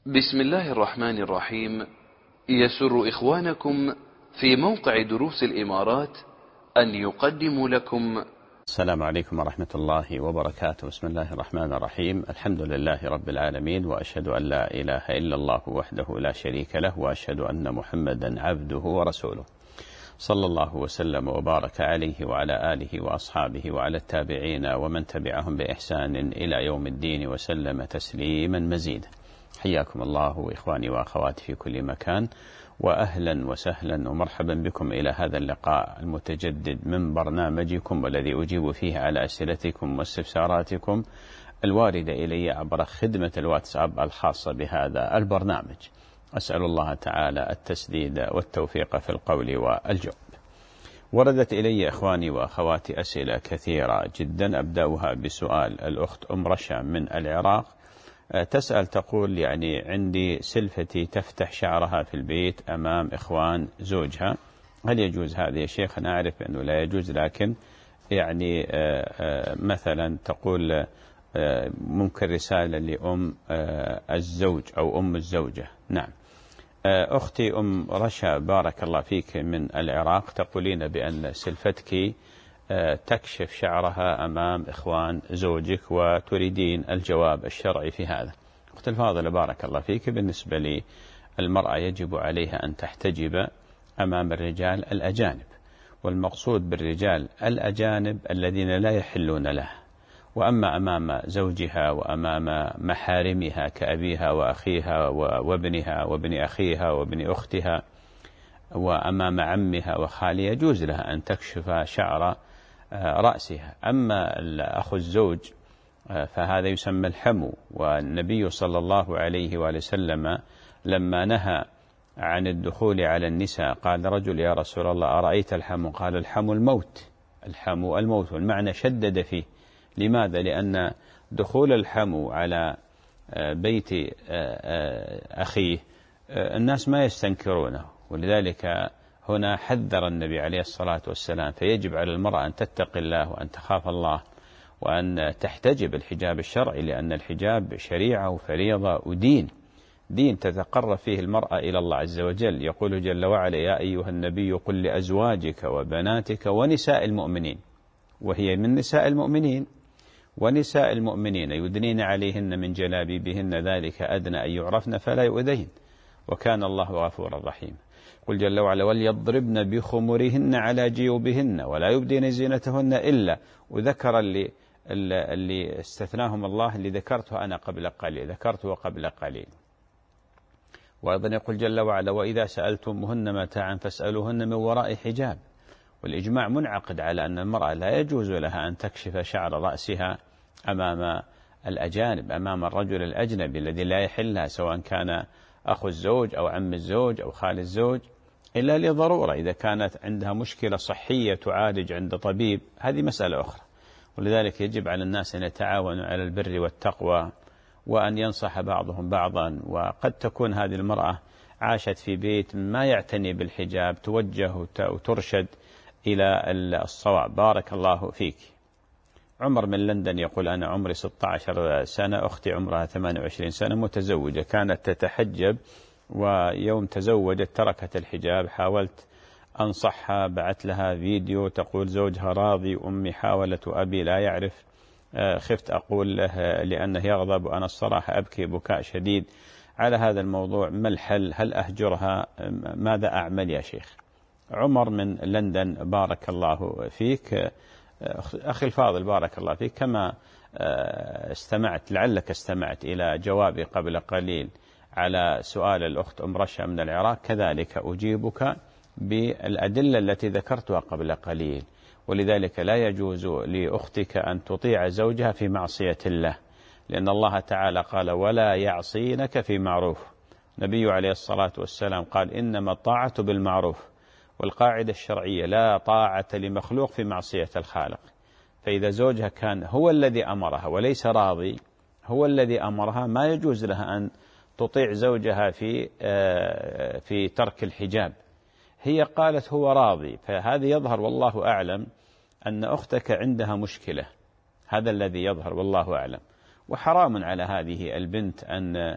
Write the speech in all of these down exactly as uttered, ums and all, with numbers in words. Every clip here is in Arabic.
بسم الله الرحمن الرحيم. يسر إخوانكم في موقع دروس الإمارات أن يقدموا لكم. السلام عليكم ورحمة الله وبركاته. بسم الله الرحمن الرحيم. الحمد لله رب العالمين، وأشهد أن لا إله إلا الله وحده لا شريك له، وأشهد أن محمدا عبده ورسوله، صلى الله وسلم وبارك عليه وعلى آله وأصحابه وعلى التابعين ومن تبعهم بإحسان إلى يوم الدين وسلم تسليما مزيدا. حياكم الله إخواني وأخواتي في كل مكان، وأهلا وسهلا ومرحبا بكم إلى هذا اللقاء المتجدد من برنامجكم، والذي أجيب فيه على أسئلتكم واستفساراتكم الواردة إلي عبر خدمة الواتساب الخاصة بهذا البرنامج. أسأل الله تعالى التسديد والتوفيق في القول والجواب. وردت إلي إخواني وأخواتي أسئلة كثيرة جدا، أبدأها بسؤال الأخت أم رشا من العراق. تسأل تقول: يعني عندي سلفتي تفتح شعرها في البيت أمام إخوان زوجها، هل يجوز هذا يا شيخ؟ أنا أعرف أنه لا يجوز، لكن يعني مثلا تقول ممكن رسالة لأم الزوج أو أم الزوجة. نعم أختي أم رشا، بارك الله فيك من العراق، تقولين بأن سلفتك تكشف شعرها أمام إخوان زوجك وتريدين الجواب الشرعي في هذا. أختي الفاضلة بارك الله فيك، بالنسبة لي المرأة يجب عليها أن تحتجب أمام الرجال الأجانب، والمقصود بالرجال الأجانب الذين لا يحلون لها، وأما أمام زوجها وأمام محارمها كأبيها وأخيها وابنها وابن أخيها وابن أختها وأمام عمها وخالها يجوز لها أن تكشف شعر رأسها. أما أخو الزوج فهذا يسمى الحمو، والنبي صلى الله عليه وآله وسلم لما نهى عن الدخول على النساء قال رجل: يا رسول الله أرأيت الحمو؟ قال: الحمو الموت، الحمو الموت، والمعنى شدد فيه. لماذا؟ لأن دخول الحمو على بيت أخيه الناس ما يستنكرونه، ولذلك هنا حذر النبي عليه الصلاة والسلام. فيجب على المرأة أن تتقي الله وأن تخاف الله وأن تحتجب الحجاب الشرعي، لأن الحجاب شريعة وفريضة ودين، دين تتقرب فيه المرأة إلى الله عز وجل. يقول جل وعلا: يا أيها النبي قل لأزواجك وبناتك ونساء المؤمنين، وهي من نساء المؤمنين، ونساء المؤمنين يدنين عليهن من جلابيبهن ذلك أدنى أن يعرفن فلا يؤذين، وكان الله غفورا رحيما. قل جل وعلا: وليضربن بخمرهن على جيوبهن ولا يبدين زينتهن إلا، وذكر اللي, اللي استثناهم الله اللي ذكرته أنا قبل قليل، ذكرته قبل قليل. وأيضا يقول جل وعلا: وإذا سألتموهن متاعا فاسألوهن من وراء حجاب. والإجماع منعقد على أن المرأة لا يجوز لها أن تكشف شعر رأسها أمام الأجانب، أمام الرجل الأجنبي الذي لا يحلها، سواء كان أخو الزوج أو عم الزوج أو خال الزوج، إلا لضرورة. إذا كانت عندها مشكلة صحية تعالج عند طبيب هذه مسألة أخرى. ولذلك يجب على الناس أن يتعاونوا على البر والتقوى، وأن ينصح بعضهم بعضا. وقد تكون هذه المرأة عاشت في بيت ما يعتني بالحجاب، توجه وترشد إلى الصواب. بارك الله فيك. عمر من لندن يقول: أنا عمري ستة عشر سنة، أختي عمرها ثمانية وعشرين سنة، متزوجة، كانت تتحجب، ويوم تزوجت تركت الحجاب. حاولت أنصحها، بعت لها فيديو تقول زوجها راضي، أمي حاولت وأبي لا يعرف، خفت أقول له لأنه يغضب، وأنا الصراحة أبكي بكاء شديد على هذا الموضوع. ما الحل؟ هل أهجرها؟ ماذا أعمل يا شيخ؟ عمر من لندن بارك الله فيك. أخي الفاضل بارك الله فيك، كما استمعت لعلك استمعت إلى جوابي قبل قليل على سؤال الأخت أم رشا من العراق، كذلك أجيبك بالأدلة التي ذكرتها قبل قليل. ولذلك لا يجوز لأختك أن تطيع زوجها في معصية الله، لأن الله تعالى قال: ولا يعصينك في معروف. النبي عليه الصلاة والسلام قال: إنما الطاعة بالمعروف. والقاعدة الشرعية: لا طاعة لمخلوق في معصية الخالق. فإذا زوجها كان هو الذي أمرها وليس راضي، هو الذي أمرها، ما يجوز لها أن تطيع زوجها في في ترك الحجاب. هي قالت هو راضي، فهذا يظهر والله أعلم أن أختك عندها مشكلة، هذا الذي يظهر والله أعلم. وحرام على هذه البنت أن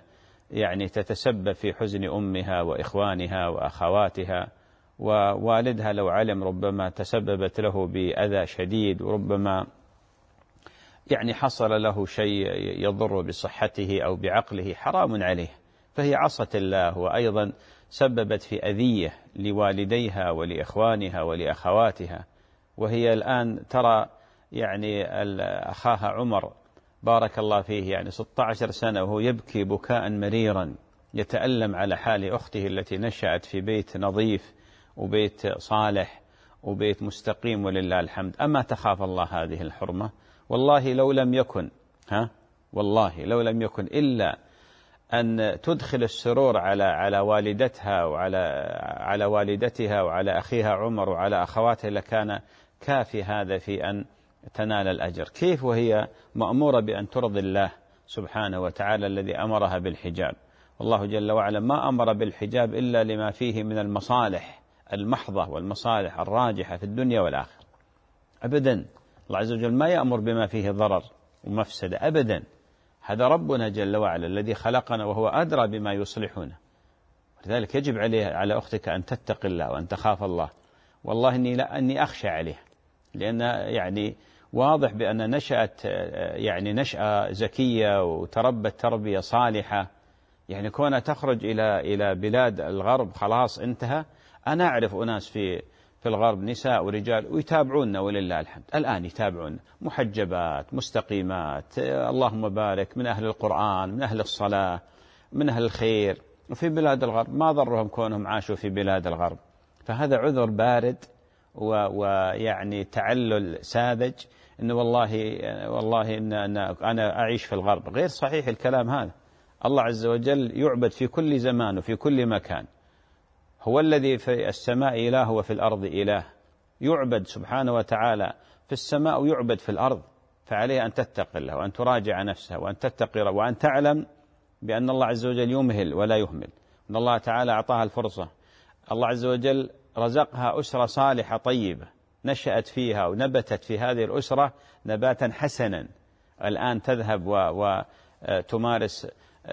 يعني تتسبب في حزن أمها وإخوانها وأخواتها، ووالدها لو علم ربما تسببت له بأذى شديد، وربما يعني حصل له شيء يضر بصحته أو بعقله، حرام عليه. فهي عصت الله، وأيضا سببت في أذية لوالديها ولإخوانها ولأخواتها. وهي الآن ترى يعني أخاها عمر بارك الله فيه يعني ستة عشر سنة وهو يبكي بكاء مريرا، يتألم على حال أخته التي نشأت في بيت نظيف وبيت صالح وبيت مستقيم ولله الحمد. أما تخاف الله هذه الحرمة؟ والله لو لم يكن ها والله لو لم يكن إلا أن تدخل السرور على على والدتها وعلى على والدتها وعلى أخيها عمر وعلى أخواتها لكان كافي هذا في أن تنال الأجر. كيف وهي مأمورة بأن ترضي الله سبحانه وتعالى الذي أمرها بالحجاب؟ والله جل وعلا ما أمر بالحجاب إلا لما فيه من المصالح المحضة والمصالح الراجحة في الدنيا والآخرة. أبدا الله عز وجل ما يأمر بما فيه ضرر ومفسدة أبدا. هذا ربنا جل وعلا الذي خلقنا وهو أدرى بما يصلحنا. لذلك يجب عليه على أختك أن تتقي الله وأن تخاف الله. والله إني لا أني أخشى عليه، لأن يعني واضح بأن نشأت يعني نشأة زكية وتربت تربية صالحة. يعني كونها تخرج إلى إلى بلاد الغرب خلاص انتهى. أنا أعرف أناس في في الغرب نساء ورجال ويتابعونا ولله الحمد، الآن يتابعون محجبات مستقيمات اللهم بارك، من أهل القرآن من أهل الصلاة من أهل الخير، وفي بلاد الغرب ما ضرهم كونهم عاشوا في بلاد الغرب. فهذا عذر بارد ويعني تعلل ساذج إنه والله والله إن أنا أعيش في الغرب. غير صحيح الكلام هذا. الله عز وجل يعبد في كل زمان وفي كل مكان. هو الذي في السماء إله وفي الأرض إله، يعبد سبحانه وتعالى في السماء ويعبد في الأرض. فعليه أن تتقي الله وأن تراجع نفسها وأن تتقي وأن تعلم بأن الله عز وجل يمهل ولا يهمل، أن الله تعالى أعطاها الفرصة. الله عز وجل رزقها أسرة صالحة طيبة نشأت فيها ونبتت في هذه الأسرة نباتا حسنا. الآن تذهب وتمارس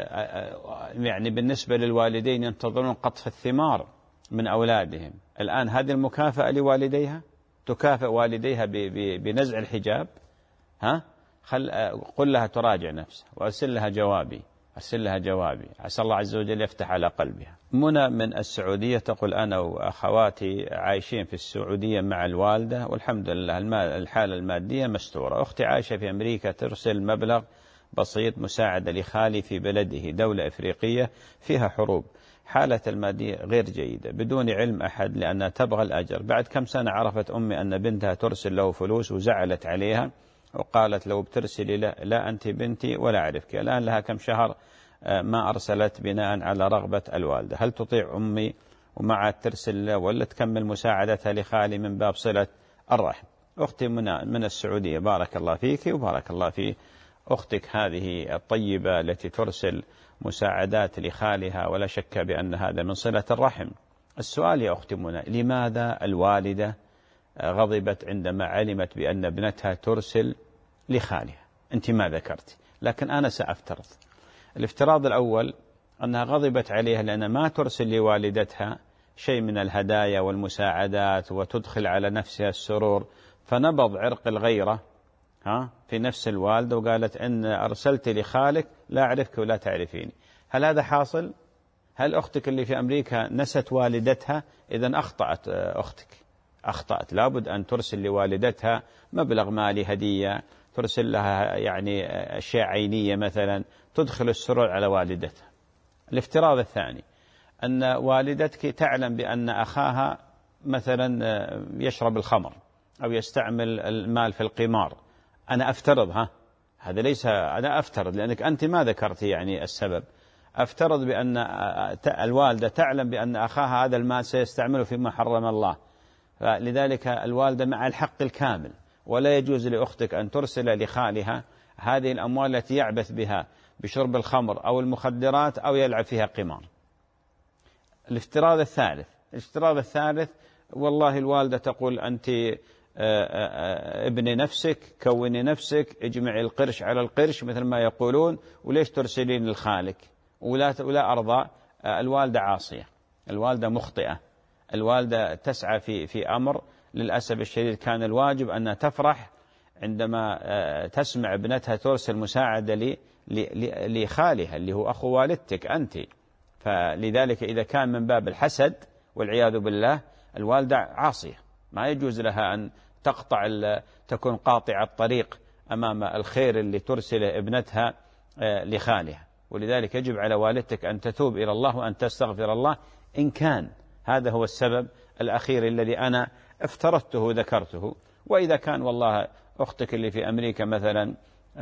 يعني بالنسبة للوالدين ينتظرون قطف الثمار من أولادهم. الآن هذه المكافأة لوالديها، تكافئ والديها بنزع الحجاب. ها خل قل لها تراجع نفسها وأرسل لها جوابي أرسل لها جوابي عسى الله عز وجل يفتح على قلبها. منى من السعودية تقول أنا وأخواتي عايشين في السعودية مع الوالدة والحمد لله الحالة المادية مستورة. أختي عايشة في أمريكا ترسل مبلغ بسيط مساعدة لخالي في بلده دولة إفريقية فيها حروب، حالة المادية غير جيدة بدون علم أحد لأنها تبغى الأجر. بعد كم سنة عرفت أمي أن بنتها ترسل له فلوس وزعلت عليها وقالت لو بترسلي لا, لا أنت بنتي ولا أعرفك. الآن لها كم شهر ما أرسلت بناء على رغبة الوالدة. هل تطيع أمي ومع ترسل ولا تكمل مساعدتها لخالي من باب صلة الرحم؟ أختي من, من السعودية بارك الله فيك وبارك الله في أختك هذه الطيبة التي ترسل مساعدات لخالها، ولا شك بأن هذا من صلة الرحم. السؤال يا أختي منى، لماذا الوالدة غضبت عندما علمت بأن ابنتها ترسل لخالها؟ أنت ما ذكرت، لكن أنا سأفترض. الافتراض الأول أنها غضبت عليها لأن ما ترسل لوالدتها شيء من الهدايا والمساعدات وتدخل على نفسها السرور، فنبض عرق الغيرة ها في نفس الوالدة وقالت إن أرسلت لخالك لا أعرفك ولا تعرفيني. هل هذا حاصل؟ هل أختك اللي في أمريكا نست والدتها؟ إذن أخطأت أختك، أخطأت. لابد أن ترسل لوالدتها مبلغ مالي هدية، ترسل لها يعني أشياء عينية مثلا تدخل السرور على والدتها. الافتراض الثاني أن والدتك تعلم بأن أخاها مثلا يشرب الخمر أو يستعمل المال في القمار. أنا أفترض ها هذا ليس أنا أفترض لأنك أنت ما ذكرت يعني السبب. أفترض بأن الوالدة تعلم بأن أخاها هذا المال سيستعمله فيما حرم الله، فلذلك الوالدة مع الحق الكامل، ولا يجوز لأختك أن ترسل لخالها هذه الأموال التي يعبث بها بشرب الخمر أو المخدرات أو يلعب فيها قمار. الافتراض الثالث الافتراض الثالث والله الوالدة تقول أنت ابني نفسك، كوني نفسك، اجمعي القرش على القرش مثل ما يقولون، وليش ترسلين لخالك؟ ولا ولا أرضى. الوالدة عاصية، الوالدة مخطئة، الوالدة تسعى في في أمر للأسف الشديد كان الواجب أن تفرح عندما تسمع ابنتها ترسل مساعدة لخالها اللي هو أخو والدتك أنت. فلذلك إذا كان من باب الحسد والعياذ بالله، الوالدة عاصية، ما يجوز لها أن تقطع تكون قاطعة الطريق أمام الخير اللي ترسله ابنتها لخالها. ولذلك يجب على والدتك أن تتوب إلى الله وأن تستغفر الله إن كان هذا هو السبب الأخير الذي أنا افترضته ذكرته. وإذا كان والله أختك اللي في أمريكا مثلا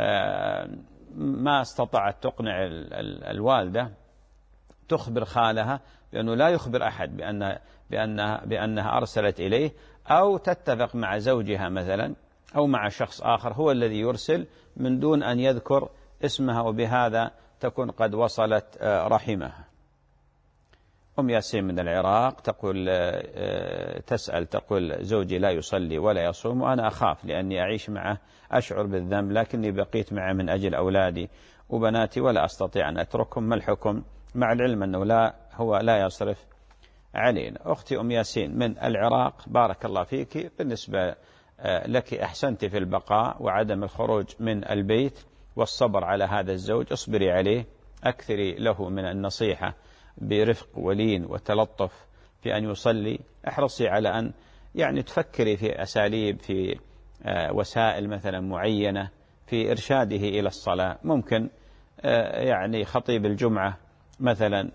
ما استطاعت تقنع الوالدة، تخبر خالها بأنه لا يخبر أحد بأن بأنها, بأنها أرسلت إليه، أو تتفق مع زوجها مثلا أو مع شخص آخر هو الذي يرسل من دون أن يذكر اسمها، وبهذا تكون قد وصلت رحمها. أم ياسين من العراق تقول تسأل تقول زوجي لا يصلي ولا يصوم وأنا أخاف لأني أعيش معه، أشعر بالذنب لكني بقيت معه من أجل أولادي وبناتي ولا أستطيع أن أتركهم، ما الحكم مع العلم أنه لا هو لا يصرف علينا؟ أختي أم ياسين من العراق بارك الله فيك، بالنسبة لك أحسنت في البقاء وعدم الخروج من البيت والصبر على هذا الزوج، اصبري عليه، أكثري له من النصيحة برفق ولين وتلطف في أن يصلي، احرصي على أن يعني تفكري في أساليب في وسائل مثلا معينة في إرشاده إلى الصلاة. ممكن يعني خطيب الجمعة مثلا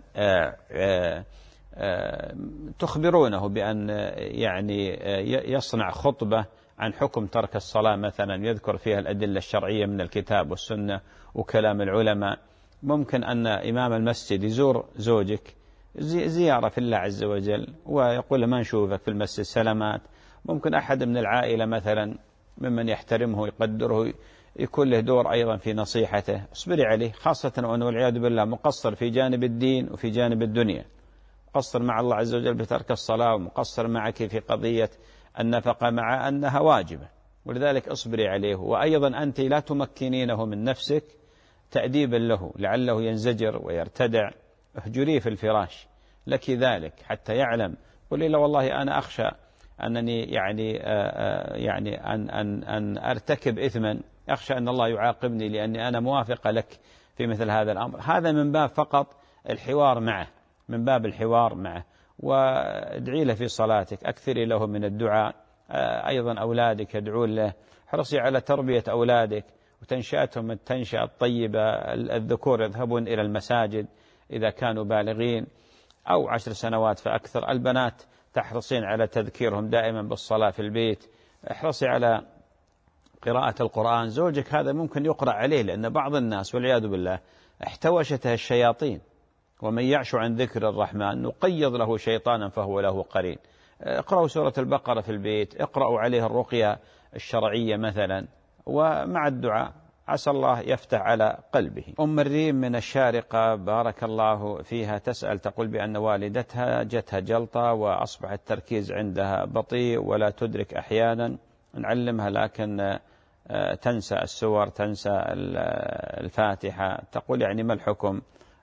تخبرونه بأن يعني يصنع خطبة عن حكم ترك الصلاة مثلا، يذكر فيها الأدلة الشرعية من الكتاب والسنة وكلام العلماء. ممكن أن إمام المسجد يزور زوجك زيارة في الله عز وجل ويقول ما نشوفك في المسجد سلامات. ممكن أحد من العائلة مثلا ممن يحترمه يقدره يكون له دور أيضا في نصيحته، اصبري عليه، خاصة وأنه والعياذ بالله مقصر في جانب الدين وفي جانب الدنيا، مقصر مع الله عز وجل بترك الصلاة، ومقصر معك في قضية النفقة مع أنها واجبة، ولذلك اصبري عليه. وأيضا أنت لا تمكنينه من نفسك تأديبا له لعله ينزجر ويرتدع، اهجريه في الفراش لك ذلك حتى يعلم. قولي له والله أنا أخشى أنني يعني آآ يعني أن أن أن أرتكب إثما، أخشى أن الله يعاقبني لأني أنا موافقة لك في مثل هذا الأمر. هذا من باب فقط الحوار معه، من باب الحوار معه. وادعي له في صلاتك، أكثري له من الدعاء. أيضا أولادك يدعون له، حرصي على تربية أولادك وتنشأتهم التنشأة الطيبة. الذكور يذهبون إلى المساجد إذا كانوا بالغين أو عشر سنوات فأكثر، البنات تحرصين على تذكيرهم دائما بالصلاة في البيت. احرصي على قراءة القرآن. زوجك هذا ممكن يقرأ عليه، لأن بعض الناس والعياذ بالله احتوشته الشياطين، ومن يعش عن ذكر الرحمن نقيض له شيطانا فهو له قرين. اقرأوا سورة البقرة في البيت، اقرأوا عليه الرقية الشرعية مثلا، ومع الدعاء عسى الله يفتح على قلبه. أم الريم من الشارقة بارك الله فيها تسأل تقول بأن والدتها جتها جلطة وأصبح التركيز عندها بطيء ولا تدرك أحيانا، نعلمها لكن تنسى السور، تنسى الفاتحة. تقول يعني ما الحكم؟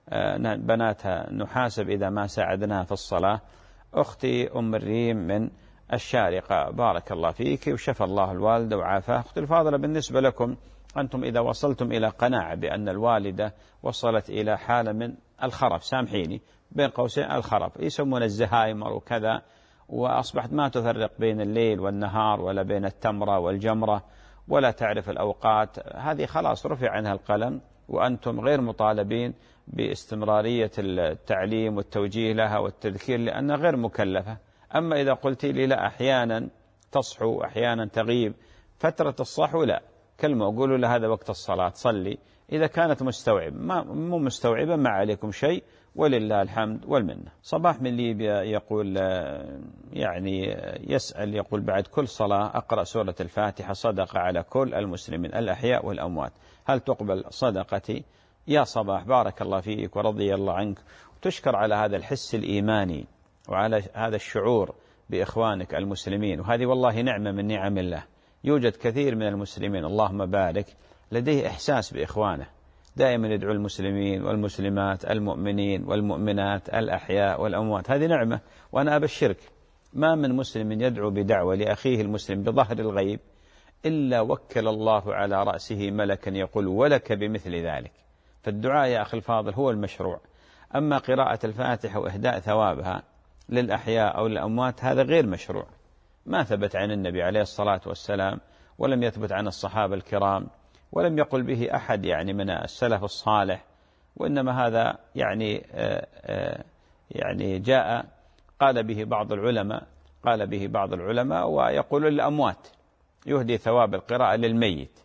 بناتها نحاسب إذا ما ساعدناها في الصلاة. أختي أم الريم من الشارقة بارك الله فيك وشفى الله الوالدة وعافاه. أختي الفاضلة، بالنسبة لكم أنتم إذا وصلتم إلى قناعة بأن الوالدة وصلت إلى حالة من الخرف، سامحيني بين قوسين الخرف، يسمون الزهايمر وكذا، وأصبحت ما تفرق بين الليل والنهار ولا بين التمرة والجمرة ولا تعرف الأوقات، هذه خلاص رفع عنها القلم، وأنتم غير مطالبين باستمرارية التعليم والتوجيه لها والتذكير لأنها غير مكلفة. أما إذا قلت لي لا أحيانا تصحو أحيانا تغيب، فترة الصحو لا، كلمة أقول لها هذا وقت الصلاة صلي. إذا كانت مستوعبة، ما مو مستوعبة ما عليكم شيء، ولله الحمد والمنة. صباح من ليبيا يقول يعني يسأل يقول بعد كل صلاة أقرأ سورة الفاتحة صدقة على كل المسلمين الأحياء والأموات، هل تقبل صدقتي؟ يا صباح بارك الله فيك ورضي الله عنك، وتشكر على هذا الحس الإيماني وعلى هذا الشعور بإخوانك المسلمين، وهذه والله نعمة من نعم الله. يوجد كثير من المسلمين اللهم بارك لديه إحساس بإخوانه، دائما يدعو المسلمين والمسلمات المؤمنين والمؤمنات الأحياء والأموات، هذه نعمة. وأنا أبشرك ما من مسلم يدعو بدعوة لأخيه المسلم بظهر الغيب إلا وكل الله على رأسه ملكا يقول ولك بمثل ذلك. فالدعاء يا أخي الفاضل هو المشروع. أما قراءة الفاتحة وإهداء ثوابها للأحياء أو الأموات هذا غير مشروع، ما ثبت عن النبي عليه الصلاة والسلام، ولم يثبت عن الصحابة الكرام، ولم يقل به أحد يعني من السلف الصالح. وإنما هذا يعني آآ آآ يعني جاء قال به بعض العلماء قال به بعض العلماء ويقول للأموات يهدي ثواب القراءة للميت،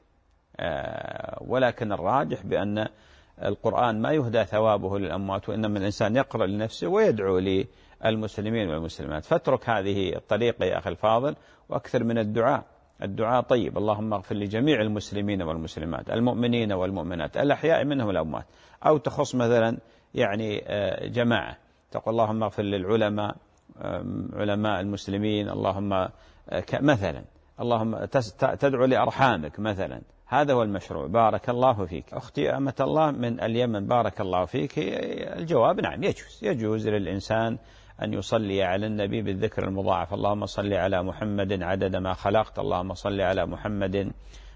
ولكن الراجح بأن القرآن ما يهدى ثوابه للأموات، وإنما الإنسان يقرأ لنفسه ويدعو للمسلمين والمسلمات. فاترك هذه الطريقة يا أخي الفاضل وأكثر من الدعاء. الدعاء طيب، اللهم اغفر لجميع المسلمين والمسلمات المؤمنين والمؤمنات الأحياء منهم الأموات. أو تخص مثلا يعني جماعة تقول اللهم اغفر للعلماء علماء المسلمين، اللهم مثلا اللهم تدعو لأرحامك مثلا، هذا هو المشروع. بارك الله فيك. أختي أمة الله من اليمن، بارك الله فيك. الجواب نعم، يجوز يجوز للإنسان أن يصلي على النبي بالذكر المضاعف، اللهم صل على محمد عدد ما خلقت، اللهم صل على محمد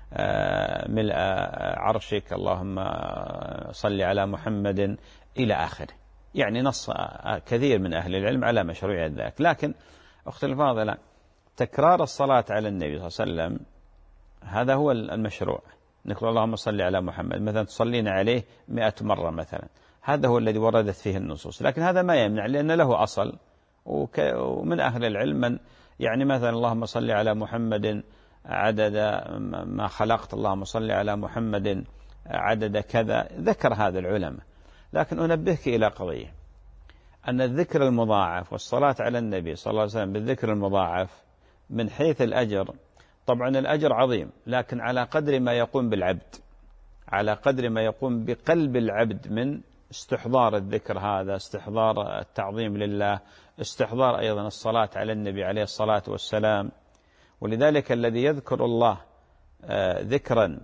ملء عرشك، اللهم صل على محمد إلى آخره. يعني نص كثير من أهل العلم على مشروعية ذلك. لكن أختي الفاضلة تكرار الصلاة على النبي صلى الله عليه وسلم هذا هو المشروع. نقول اللهم صل على محمد مثلا تصلين عليه مئة مرة مثلا، هذا هو الذي وردت فيه النصوص. لكن هذا ما يمنع لأن له أصل، ومن أهل العلم من يعني مثلا اللهم صل على محمد عدد ما خلقت، اللهم صل على محمد عدد كذا، ذكر هذا العلماء. لكن أنبهك إلى قضية، أن الذكر المضاعف والصلاة على النبي صلى الله عليه وسلم بالذكر المضاعف من حيث الأجر، طبعا الأجر عظيم، لكن على قدر ما يقوم بالعبد، على قدر ما يقوم بقلب العبد من استحضار الذكر هذا، استحضار التعظيم لله، استحضار أيضا الصلاة على النبي عليه الصلاة والسلام. ولذلك الذي يذكر الله ذكرا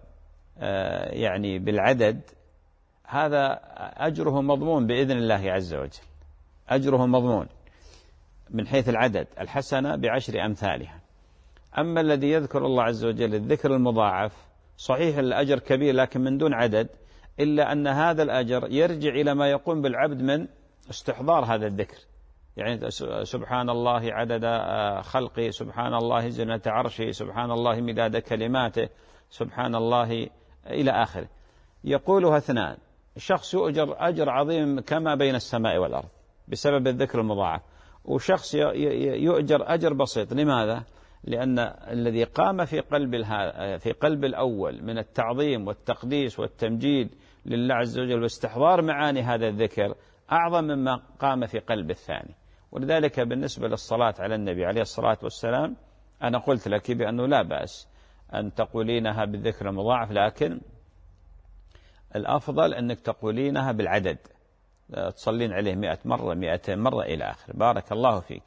يعني بالعدد هذا أجره مضمون بإذن الله عز وجل، أجره مضمون من حيث العدد، الحسنة بعشر أمثالها. أما الذي يذكر الله عز وجل الذكر المضاعف صحيح الأجر كبير لكن من دون عدد، إلا أن هذا الأجر يرجع إلى ما يقوم بالعبد من استحضار هذا الذكر. يعني سبحان الله عدد خلقه، سبحان الله زنة عرشه، سبحان الله مداد كلماته، سبحان الله إلى آخره، يقولها اثنان، الشخص يؤجر أجر عظيم كما بين السماء والأرض بسبب الذكر المضاعف، وشخص يؤجر أجر بسيط. لماذا؟ لأن الذي قام في قلب في قلب الأول من التعظيم والتقديس والتمجيد لله عز وجل واستحضار معاني هذا الذكر أعظم مما قام في قلب الثاني. ولذلك بالنسبة للصلاة على النبي عليه الصلاة والسلام أنا قلت لك بأنه لا بأس أن تقولينها بالذكر المضاعف، لكن الأفضل أنك تقولينها بالعدد، تصلين عليه مئة مرة مئتين مرة إلى آخر. بارك الله فيك.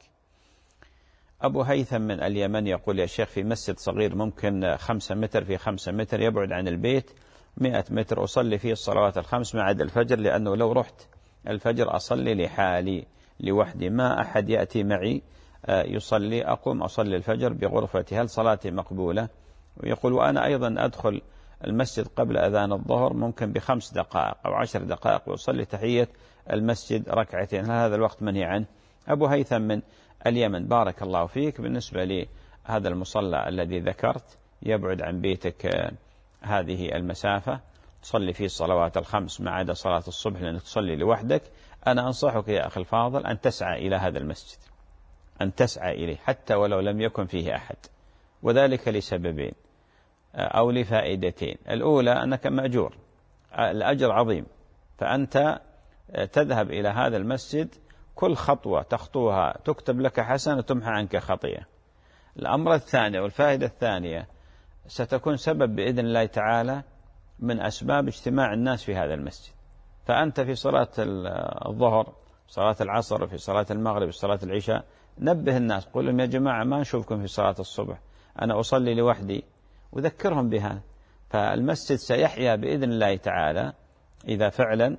أبو هيثم من اليمن يقول يا شيخ في مسجد صغير ممكن خمسة متر في خمسة متر يبعد عن البيت مئة متر أصلي فيه الصلوات الخمس ما عدا الفجر، لأنه لو رحت الفجر أصلي لحالي لوحدي، ما أحد يأتي معي يصلي، أقوم أصلي الفجر بغرفتي، هل صلاتي مقبولة؟ ويقول وأنا أيضا أدخل المسجد قبل أذان الظهر ممكن بخمس دقائق أو عشر دقائق وأصلي تحية المسجد ركعتين، هل هذا الوقت منهي عنه؟ أبو هيثم من اليمن بارك الله فيك. بالنسبة لي هذا المصلى الذي ذكرت يبعد عن بيتك هذه المسافة، تصلي فيه الصلوات الخمس ما عدا صلاة الصبح لأنك تصلي لوحدك. أنا أنصحك يا أخي الفاضل أن تسعى إلى هذا المسجد، أن تسعى إليه حتى ولو لم يكن فيه أحد، وذلك لسببين أو لفائدتين. الأولى أنك مأجور، الأجر عظيم، فأنت تذهب إلى هذا المسجد كل خطوة تخطوها تكتب لك حسنة وتمحى عنك خطيئة. الأمر الثاني والفائدة الثانية ستكون سبب بإذن الله تعالى من أسباب اجتماع الناس في هذا المسجد. فأنت في صلاة الظهر، صلاة العصر، في صلاة المغرب، في صلاة العشاء، نبه الناس، قل لهم يا جماعة ما نشوفكم في صلاة الصبح، أنا أصلي لوحدي، وذكرهم بها. فالمسجد سيحيا بإذن الله تعالى إذا فعلا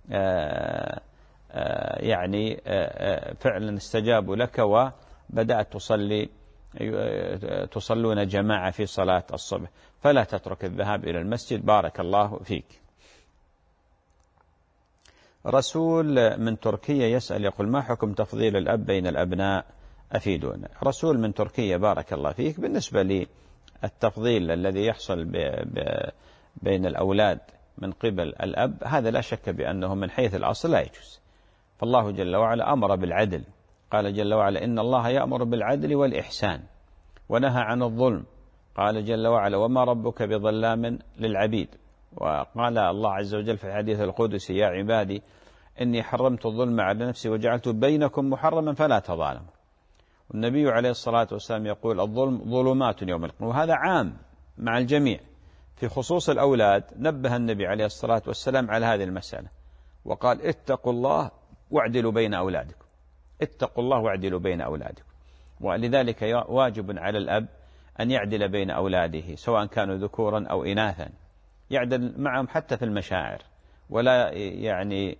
يعني فعلا استجابوا لك وبدأت تصلي تصلون جماعة في صلاة الصبح، فلا تترك الذهاب إلى المسجد. بارك الله فيك. رسول من تركيا يسأل يقول: ما حكم تفضيل الأب بين الأبناء؟ أفيدونا. رسول من تركيا بارك الله فيك، بالنسبة للتفضيل الذي يحصل ب ب بين الأولاد من قبل الأب، هذا لا شك بأنه من حيث الأصل لا يجوز. فالله جل وعلا أمر بالعدل، قال جل وعلا: إن الله يأمر بالعدل والإحسان ونهى عن الظلم. قال جل وعلا: وما ربك بظلام للعبيد. وقال الله عز وجل في الحديث القدسي: يا عبادي إني حرمت الظلم على نفسي وجعلت بينكم محرما فلا تظالموا. والنبي عليه الصلاة والسلام يقول: الظلم ظلمات يوم القيامة. وهذا عام مع الجميع. في خصوص الأولاد نبه النبي عليه الصلاة والسلام على هذه المسألة وقال: اتقوا الله واعدلوا بين أولادكم. اتقوا الله واعدلوا بين أولادكم. ولذلك واجب على الأب أن يعدل بين أولاده سواء كانوا ذكورا أو إناثا، يعدل معهم حتى في المشاعر، ولا يعني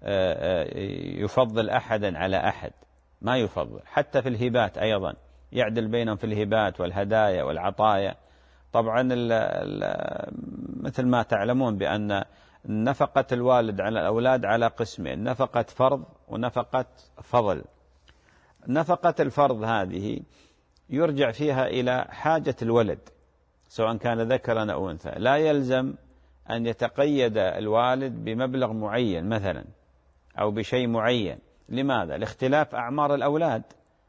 يفضل أحدا على أحد، ما يفضل. حتى في الهبات أيضا يعدل بينهم في الهبات والهدايا والعطايا. طبعا مثل ما تعلمون بأن نفقة الوالد على الأولاد على قسمين: نفقة فرض ونفقة فضل. نفقة الفرض هذه يرجع فيها إلى حاجة الولد سواء كان ذكرا أو أنثى، لا يلزم أن يتقيد الوالد بمبلغ معين مثلا أو بشيء معين. لماذا؟ لاختلاف أعمار الأولاد،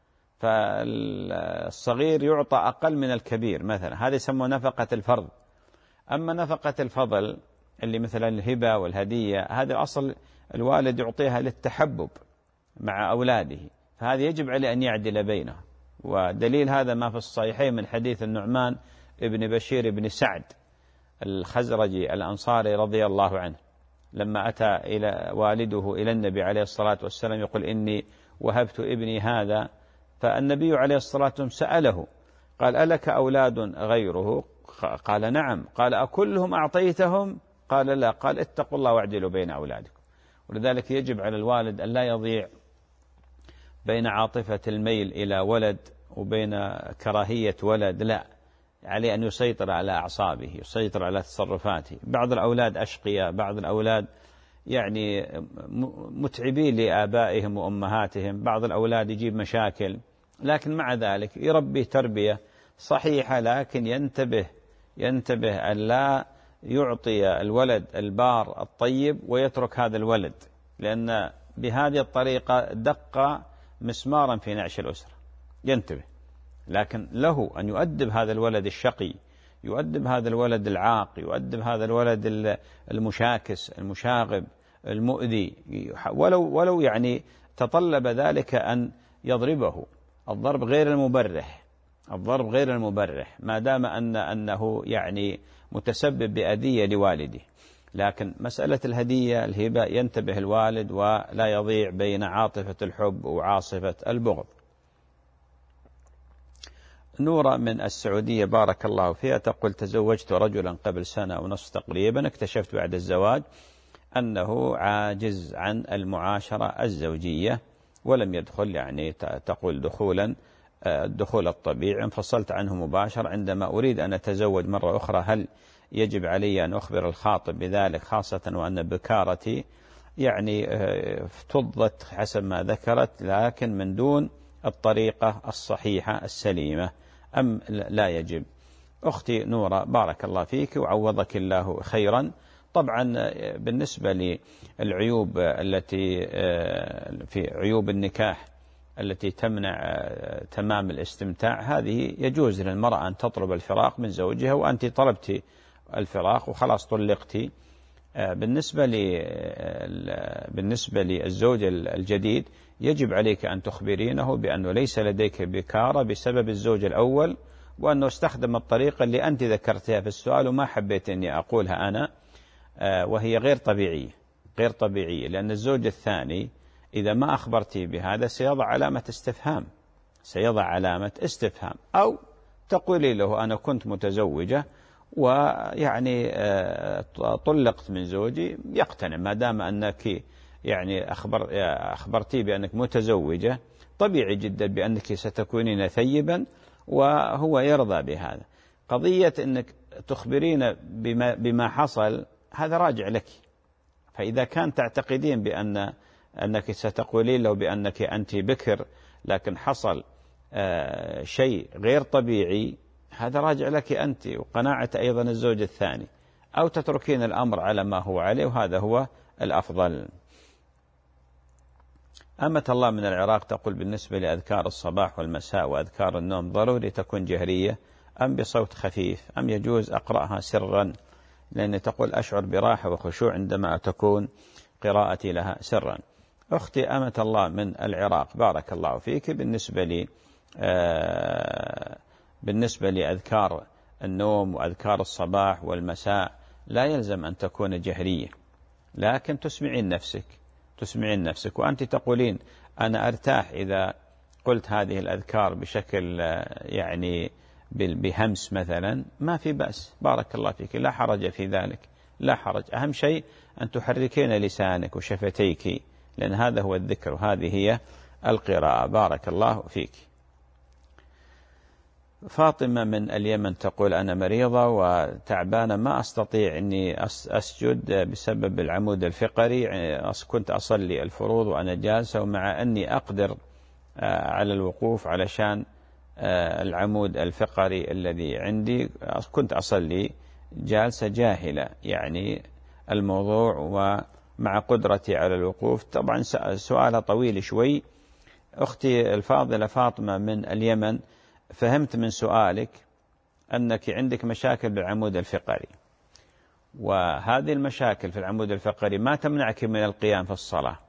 فالصغير يعطى أقل من الكبير مثلا، هذا يسمى نفقة الفرض. أما نفقة الفضل اللي مثلا الهبة والهدية، هذا أصل الوالد يعطيها للتحبب مع أولاده، فهذا يجب عليه أن يعدل بينه. ودليل هذا ما في الصحيحين من حديث النعمان ابن بشير بن سعد الخزرجي الأنصاري رضي الله عنه، لما أتى إلى والده إلى النبي عليه الصلاة والسلام يقول: إني وهبت ابني هذا. فالنبي عليه الصلاة والسلام سأله قال: ألك أولاد غيره؟ قال: نعم. قال: أكلهم أعطيتهم؟ قال: لا. قال: اتقوا الله واعدلوا بين أولادكم. ولذلك يجب على الوالد أن لا يضيع بين عاطفة الميل إلى ولد وبين كراهية ولد، لا، عليه أن يسيطر على أعصابه، يسيطر على تصرفاته. بعض الأولاد أشقياء، بعض الأولاد يعني متعبين لآبائهم وأمهاتهم، بعض الأولاد يجيب مشاكل، لكن مع ذلك يربي تربية صحيحة، لكن ينتبه ينتبه أن لا يعطي الولد البار الطيب ويترك هذا الولد، لأن بهذه الطريقة دق مسمارا في نعش الأسرة. ينتبه، لكن له أن يؤدب هذا الولد الشقي، يؤدب هذا الولد العاق، يؤدب هذا الولد المشاكس المشاغب المؤذي، ولو ولو يعني تطلب ذلك أن يضربه. الضرب غير المبرح، الضرب غير المبرح ما دام أن أنه يعني متسبب بأذية لوالده. لكن مسألة الهدية الهبة ينتبه الوالد ولا يضيع بين عاطفة الحب وعاصفة البغض. نورة من السعودية بارك الله فيها تقول: تزوجت رجلا قبل سنة ونصف تقريبا، اكتشفت بعد الزواج أنه عاجز عن المعاشرة الزوجية ولم يدخل، يعني تقول دخولا الدخول الطبيعي، انفصلت عنه مباشرة. عندما أريد أن أتزوج مرة أخرى هل يجب علي أن أخبر الخاطب بذلك، خاصة وأن بكارتي يعني افتضت حسب ما ذكرت، لكن من دون الطريقة الصحيحة السليمة، أم لا يجب؟ أختي نورة بارك الله فيك وعوضك الله خيرا. طبعا بالنسبة للعيوب التي في عيوب النكاح التي تمنع تمام الاستمتاع، هذه يجوز للمرأة أن تطلب الفراق من زوجها، وأنت طلبت الفراق وخلاص طلقتي. بالنسبة بالنسبة للزوج الجديد يجب عليك أن تخبرينه بأنه ليس لديك بكارة بسبب الزوج الأول، وأنه استخدم الطريقة اللي أنت ذكرتها في السؤال وما حبيت أني أقولها أنا، وهي غير طبيعية غير طبيعية لأن الزوج الثاني إذا ما أخبرتي بهذا سيضع علامة استفهام سيضع علامة استفهام أو تقولي له أنا كنت متزوجة ويعني طلقت من زوجي يقتنع ما دام أنك يعني أخبر أخبرتي بأنك متزوجة، طبيعي جدا بأنك ستكونين ثيبا، وهو يرضى بهذا. قضية أنك تخبرين بما, بما حصل هذا راجع لك. فإذا كان تعتقدين بأن أنك ستقولين له بأنك أنت بكر لكن حصل آه شيء غير طبيعي، هذا راجع لك أنت وقناعة أيضا الزوج الثاني، أو تتركين الأمر على ما هو عليه، وهذا هو الأفضل. أمة الله من العراق تقول بالنسبة لأذكار الصباح والمساء وأذكار النوم ضروري تكون جهرية أم بصوت خفيف أم يجوز أقرأها سرا؟ لأن تقول أشعر براحة وخشوع عندما تكون قراءتي لها سرا. أختي أمة الله من العراق بارك الله فيك، بالنسبة لي آه بالنسبة لأذكار النوم وأذكار الصباح والمساء لا يلزم أن تكون جهرية، لكن تسمعين نفسك تسمعين نفسك وأنت تقولين أنا أرتاح إذا قلت هذه الأذكار بشكل يعني بهمس مثلا، ما في بأس، بارك الله فيك، لا حرج في ذلك، لا حرج. أهم شيء أن تحركين لسانك وشفتيك، لأن هذا هو الذكر وهذه هي القراءة. بارك الله فيك. فاطمة من اليمن تقول أنا مريضة وتعبانة، ما أستطيع أني أسجد بسبب العمود الفقري، كنت أصلي الفروض وأنا جالسة، ومع أني أقدر على الوقوف علشان العمود الفقري الذي عندي كنت أصلي جالسة جاهلة يعني الموضوع ومع قدرتي على الوقوف. طبعا سؤال طويل شوي. أختي الفاضلة فاطمة من اليمن، فهمت من سؤالك أنك عندك مشاكل بالعمود الفقري، وهذه المشاكل في العمود الفقري ما تمنعك من القيام في الصلاة،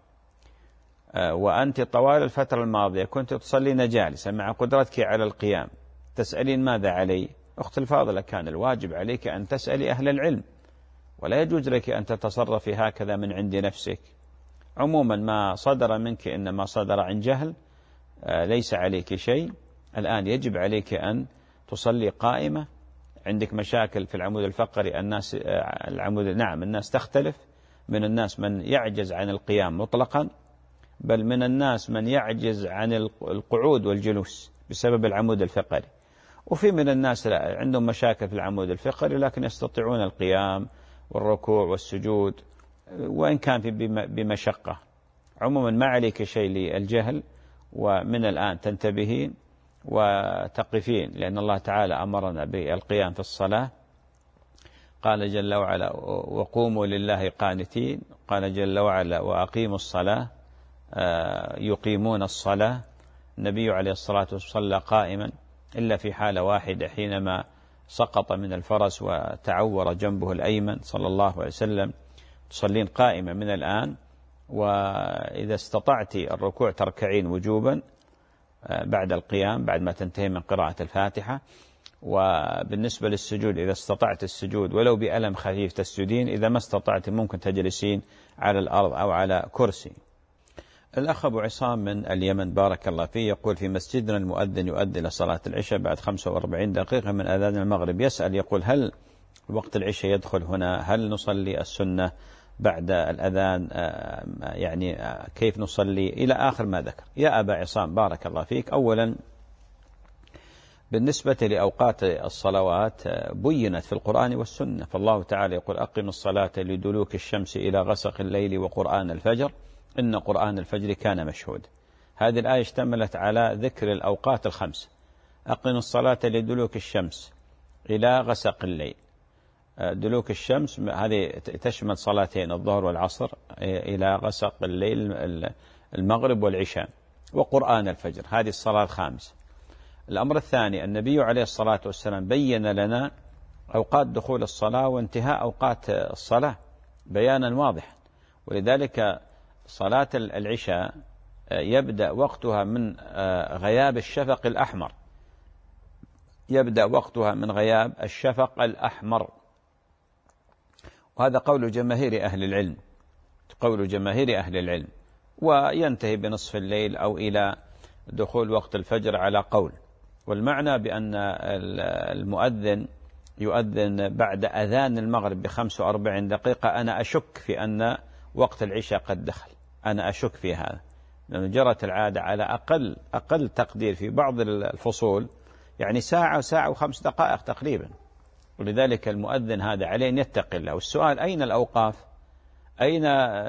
وأنت طوال الفترة الماضية كنت تصلين جالسة مع قدرتك على القيام، تسألين ماذا علي؟ أخت الفاضلة كان الواجب عليك أن تسألي أهل العلم، ولا يجوز لك أن تتصرفي هكذا من عند نفسك. عموما ما صدر منك إنما صدر عن جهل، ليس عليك شيء. الآن يجب عليك أن تصلي قائمة. عندك مشاكل في العمود الفقري، الناس العمود نعم الناس تختلف، من الناس من يعجز عن القيام مطلقا، بل من الناس من يعجز عن القعود والجلوس بسبب العمود الفقري، وفي من الناس لا عندهم مشاكل في العمود الفقري لكن يستطيعون القيام والركوع والسجود وإن كان في بمشقة. عموما ما عليك شيء للجهل، ومن الآن تنتبهين وتقفين، لأن الله تعالى أمرنا بالقيام في الصلاة، قال جل وعلا وقوموا لله قانتين، قال جل وعلا وأقيموا الصلاة، يقيمون الصلاة. النبي عليه الصلاة والسلام صلى قائما إلا في حالة واحدة حينما سقط من الفرس وتعور جنبه الأيمن صلى الله عليه وسلم. تصلين قائمة من الآن، وإذا استطعت الركوع تركعين وجوبا بعد القيام بعد ما تنتهي من قراءة الفاتحة. وبالنسبة للسجود إذا استطعت السجود ولو بألم خفيف تسجدين، إذا ما استطعت ممكن تجلسين على الأرض أو على كرسي. الأخ أبو عصام من اليمن بارك الله فيه يقول في مسجدنا المؤذن يؤذن لصلاة العشاء بعد خمسة وأربعين دقيقة من أذان المغرب. يسأل يقول هل وقت العشاء يدخل هنا؟ هل نصلي السنة بعد الأذان؟ يعني كيف نصلي إلى آخر ما ذكر. يا أبا عصام بارك الله فيك، أولا بالنسبة لأوقات الصلوات بينت في القرآن والسنة، فالله تعالى يقول أقم الصلاة لدلوك الشمس إلى غسق الليل وقرآن الفجر إن قرآن الفجر كان مشهود. هذه الآية اشتملت على ذكر الأوقات الخمس، أقم الصلاة لدلوك الشمس إلى غسق الليل. دلوك الشمس هذه تشمل صلاتين الظهر والعصر إلى غسق الليل المغرب والعشاء، وقرآن الفجر هذه الصلاة الخامسة. الأمر الثاني النبي عليه الصلاة والسلام بين لنا أوقات دخول الصلاة وانتهاء أوقات الصلاة بيانا واضحا، ولذلك صلاة العشاء يبدأ وقتها من غياب الشفق الأحمر، يبدأ وقتها من غياب الشفق الأحمر، وهذا قول جماهير أهل العلم، قول جماهير أهل العلم، وينتهي بنصف الليل أو إلى دخول وقت الفجر على قول. والمعنى بأن المؤذن يؤذن بعد أذان المغرب بخمس وأربعين دقيقة، أنا أشك في أن وقت العشاء قد دخل، أنا أشك في هذا، لأنه جرت العادة على أقل أقل تقدير في بعض الفصول يعني ساعة ساعة وخمس دقائق تقريبا. ولذلك المؤذن هذا عليه أن يتقي الله. والسؤال أين الأوقاف؟ أين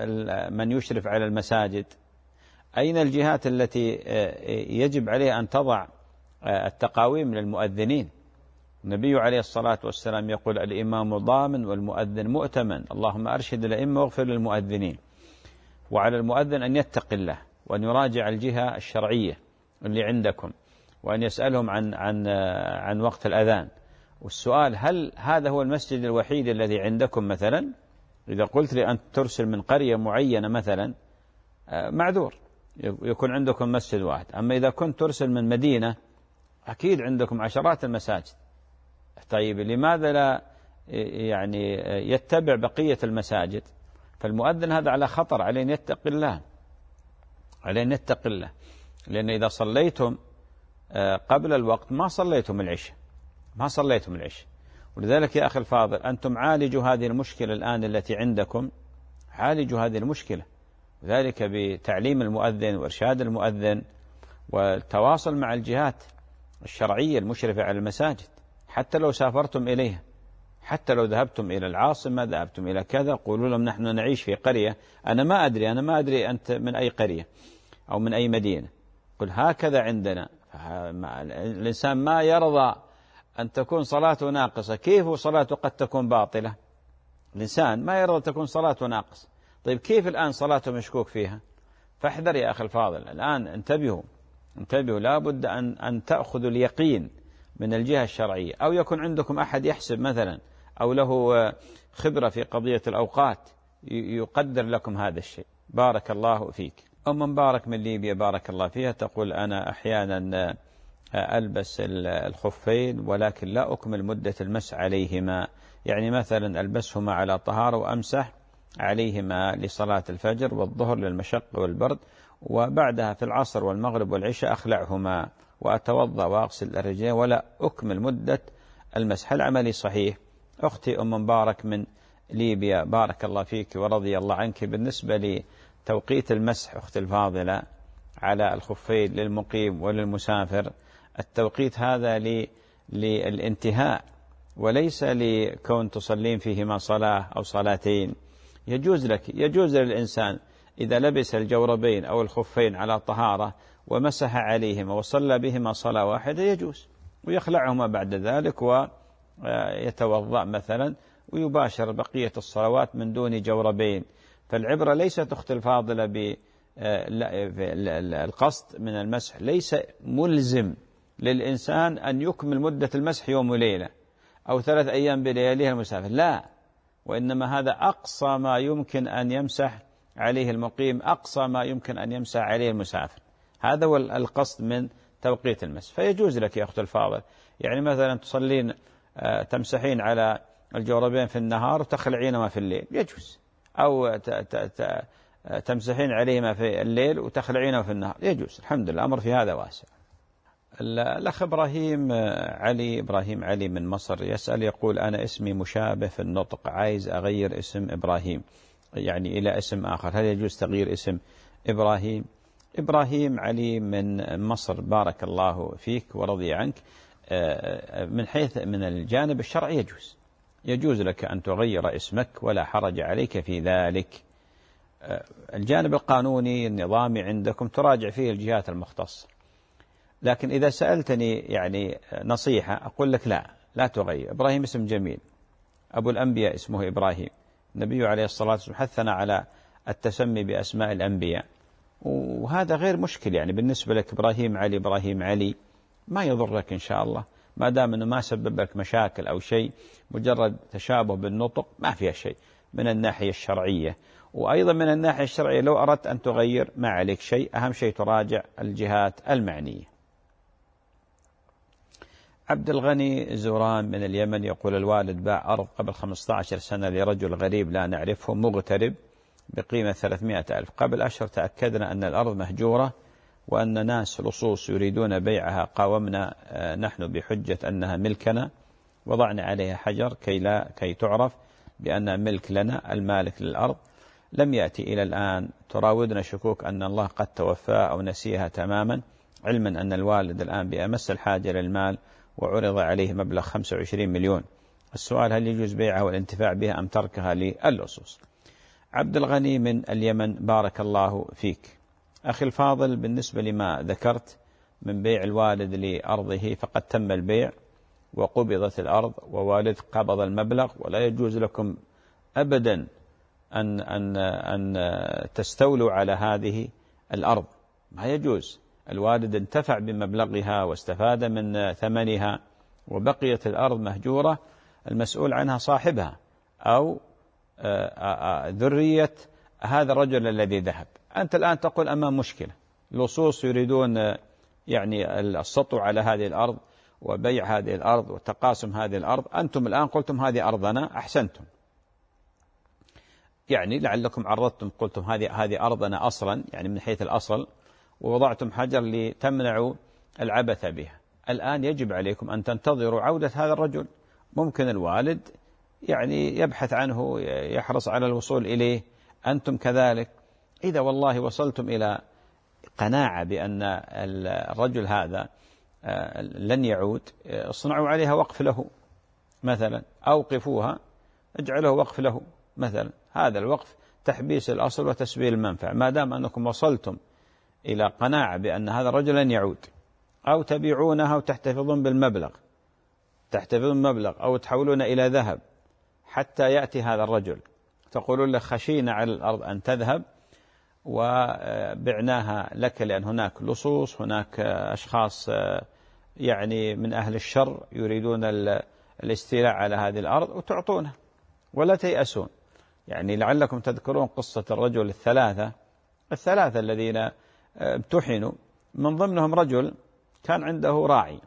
من يشرف على المساجد؟ أين الجهات التي يجب عليه أن تضع التقاويم للمؤذنين؟ النبي عليه الصلاة والسلام يقول الإمام ضامن والمؤذن مؤتمن، اللهم أرشد الأئمة واغفر للمؤذنين. وعلى المؤذن أن يتقي الله وأن يراجع الجهة الشرعية اللي عندكم وأن يسألهم عن عن عن وقت الأذان. والسؤال هل هذا هو المسجد الوحيد الذي عندكم مثلا؟ إذا قلت لي أن ترسل من قرية معينة مثلا معذور، يكون عندكم مسجد واحد. أما إذا كنت ترسل من مدينة أكيد عندكم عشرات المساجد. طيب لماذا لا يعني يتبع بقية المساجد؟ فالمؤذن هذا على خطر، عليه أن يتقي الله، عليه أن يتقي الله، لأن إذا صليتم قبل الوقت ما صليتم العشاء، ما صليتم العشاء. ولذلك يا أخي الفاضل أنتم عالجوا هذه المشكلة الآن التي عندكم، عالجوا هذه المشكلة، وذلك بتعليم المؤذن وإرشاد المؤذن والتواصل مع الجهات الشرعية المشرفة على المساجد. حتى لو سافرتم إليها، حتى لو ذهبتم إلى العاصمة، ذهبتم إلى كذا، قولوا لهم نحن نعيش في قرية، أنا ما أدري أنا ما أدري أنت من أي قرية أو من أي مدينة، قل هكذا عندنا. الإنسان ما يرضى أن تكون صلاته ناقصة، كيف صلاته قد تكون باطلة؟ الإنسان ما يرضى تكون صلاته ناقصة. طيب كيف الآن صلاته مشكوك فيها؟ فاحذر يا أخي الفاضل، الآن انتبهوا انتبهوا، لا بد أن أن تأخذوا اليقين من الجهة الشرعية، أو يكون عندكم أحد يحسب مثلا أو له خبرة في قضية الأوقات يقدر لكم هذا الشيء. بارك الله فيك. أم مبارك من ليبيا بارك الله فيها تقول أنا أحيانا ألبس الخفين ولكن لا أكمل مدة المسح عليهما، يعني مثلا ألبسهما على طهارة وأمسح عليهما لصلاة الفجر والظهر للمشق والبرد، وبعدها في العصر والمغرب والعشاء أخلعهما وأتوضأ وأغسل الرجلين ولا أكمل مدة المسح. العملي صحيح. أختي أم مبارك من ليبيا بارك الله فيك ورضي الله عنك، بالنسبة لتوقيت المسح أختي الفاضلة على الخفين للمقيم وللمسافر، التوقيت هذا للانتهاء وليس لكون تصلين فيهما صلاة أو صلاتين. يجوز لك يجوز للإنسان إذا لبس الجوربين أو الخفين على طهارة ومسح عليهما وصلى بهما صلاة واحدة يجوز، ويخلعهما بعد ذلك ويتوضأ مثلا ويباشر بقية الصلوات من دون جوربين. فالعبرة ليست أخت الفاضلة بالقصد من المسح، ليس ملزم للإنسان أن يكمل مدة المسح يوم وليلة أو ثلاث أيام بلياليها المسافر، لا، وإنما هذا أقصى ما يمكن أن يمسح عليه المقيم، أقصى ما يمكن أن يمسح عليه المسافر. هذا هو القصد من توقيت المسح. فيجوز لك يا أخت الفاضل يعني مثلا تصلين تمسحين على الجوربين في النهار وتخلعينهما في الليل، يجوز، أو تمسحين عليهما في الليل وتخلعينهما في النهار، يجوز. الحمد لله الأمر في هذا واسع. الأخ إبراهيم علي إبراهيم علي من مصر يسأل يقول أنا اسمي مشابه في النطق، عايز أغير اسم إبراهيم يعني إلى اسم آخر، هل يجوز تغيير اسم إبراهيم؟ إبراهيم علي من مصر بارك الله فيك ورضي عنك، من حيث من الجانب الشرعي يجوز يجوز لك أن تغير اسمك ولا حرج عليك في ذلك. الجانب القانوني النظامي عندكم تراجع فيه الجهات المختصة، لكن إذا سألتني يعني نصيحة أقول لك لا لا تغير. إبراهيم اسم جميل، أبو الأنبياء اسمه إبراهيم، النبي عليه الصلاة والسلام حثنا على التسمي بأسماء الأنبياء، وهذا غير مشكل يعني بالنسبة لك. إبراهيم علي إبراهيم علي ما يضرك إن شاء الله، ما دام أنه ما سبب لك مشاكل أو شيء، مجرد تشابه بالنطق ما فيها شيء من الناحية الشرعية. وأيضا من الناحية الشرعية لو أردت أن تغير ما عليك شيء، أهم شيء تراجع الجهات المعنية. عبد الغني زوران من اليمن يقول الوالد باع أرض قبل خمسة عشر سنة لرجل غريب لا نعرفه مغترب بقيمة ثلاثمائة ألف. قبل أشهر تأكدنا أن الأرض مهجورة وأن ناس لصوص يريدون بيعها، قاومنا نحن بحجة أنها ملكنا وضعنا عليها حجر كي, لا كي تعرف بأن ملك لنا، المالك للأرض. لم يأتي إلى الآن تراودنا شكوك أن الله قد توفى أو نسيها تماما، علما أن الوالد الآن بأمس الحاجة للمال وعرض عليه مبلغ خمسة وعشرين مليون. السؤال: هل يجوز بيعها والانتفاع بها أم تركها للأصوص؟ عبد الغني من اليمن، بارك الله فيك. أخي الفاضل، بالنسبة لما ذكرت من بيع الوالد لأرضه فقد تم البيع وقبضت الأرض ووالد قبض المبلغ، ولا يجوز لكم أبدا أن, أن, أن تستولوا على هذه الأرض، ما يجوز. الوالد انتفع بمبلغها واستفاد من ثمنها وبقيت الأرض مهجورة، المسؤول عنها صاحبها أو ذرية هذا الرجل الذي ذهب. أنت الآن تقول أمام مشكلة، اللصوص يريدون يعني السطو على هذه الأرض وبيع هذه الأرض وتقاسم هذه الأرض. أنتم الآن قلتم هذه أرضنا، أحسنتم، يعني لعلكم عرضتم قلتم هذه هذه أرضنا أصلا، يعني من حيث الأصل، ووضعتم حجر لتمنعوا العبث بها. الآن يجب عليكم أن تنتظروا عودة هذا الرجل، ممكن الوالد يعني يبحث عنه، يحرص على الوصول إليه، أنتم كذلك. إذا والله وصلتم إلى قناعة بأن الرجل هذا لن يعود، اصنعوا عليها وقف له مثلا، أوقفوها، اجعله وقف له مثلا. هذا الوقف تحبيس الأصل وتسبيل المنفع. ما دام أنكم وصلتم إلى قناعة بأن هذا الرجل لن يعود، أو تبيعونها وتحتفظون بالمبلغ، تحتفظون بالمبلغ أو تحولون إلى ذهب حتى يأتي هذا الرجل، تقولون له خشينا على الأرض أن تذهب وبعناها لك، لأن هناك لصوص، هناك أشخاص يعني من أهل الشر يريدون الاستيلاء على هذه الأرض، وتعطونه ولا تيأسون. يعني لعلكم تذكرون قصة الرجل الثلاثة الثلاثة الذين امتحنوا، من ضمنهم رجل كان عنده راعي،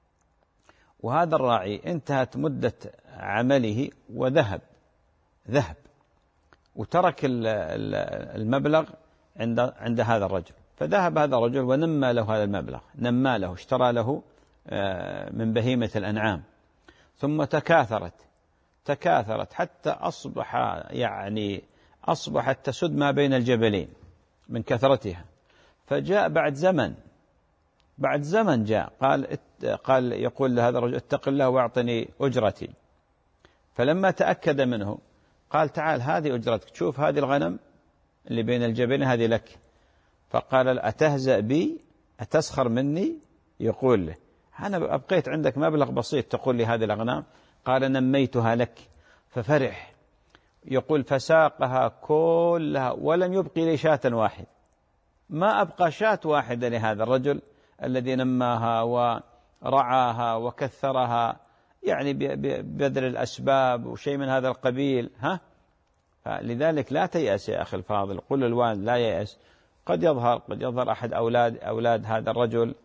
وهذا الراعي انتهت مدة عمله وذهب ذهب وترك المبلغ عند عند هذا الرجل. فذهب هذا الرجل ونمى له هذا المبلغ، نمى له، اشترى له من بهيمة الأنعام، ثم تكاثرت تكاثرت حتى أصبح يعني أصبحت تسد ما بين الجبلين من كثرتها. فجاء بعد زمن بعد زمن جاء قال قال يقول لهذا الرجل: اتق الله واعطني أجرتي. فلما تأكد منه قال: تعال هذه أجرتك، شوف هذه الغنم اللي بين الجبلين هذه لك. فقال: أتهزأ بي؟ أتسخر مني؟ يقول له: أنا أبقيت عندك مبلغ بسيط تقول لي هذه الأغنام. قال: نميتها لك. ففرح، يقول: فساقها كلها ولم يبقي لي شاة واحد، ما أبقى شاة واحدة لهذا الرجل الذي نماها ورعاها وكثرها، يعني ببذل الأسباب وشيء من هذا القبيل. ها فلذلك لا تيأس يا أخي الفاضل، قل الوالد لا ييأس. قد يظهر قد يظهر أحد أولاد أولاد هذا الرجل،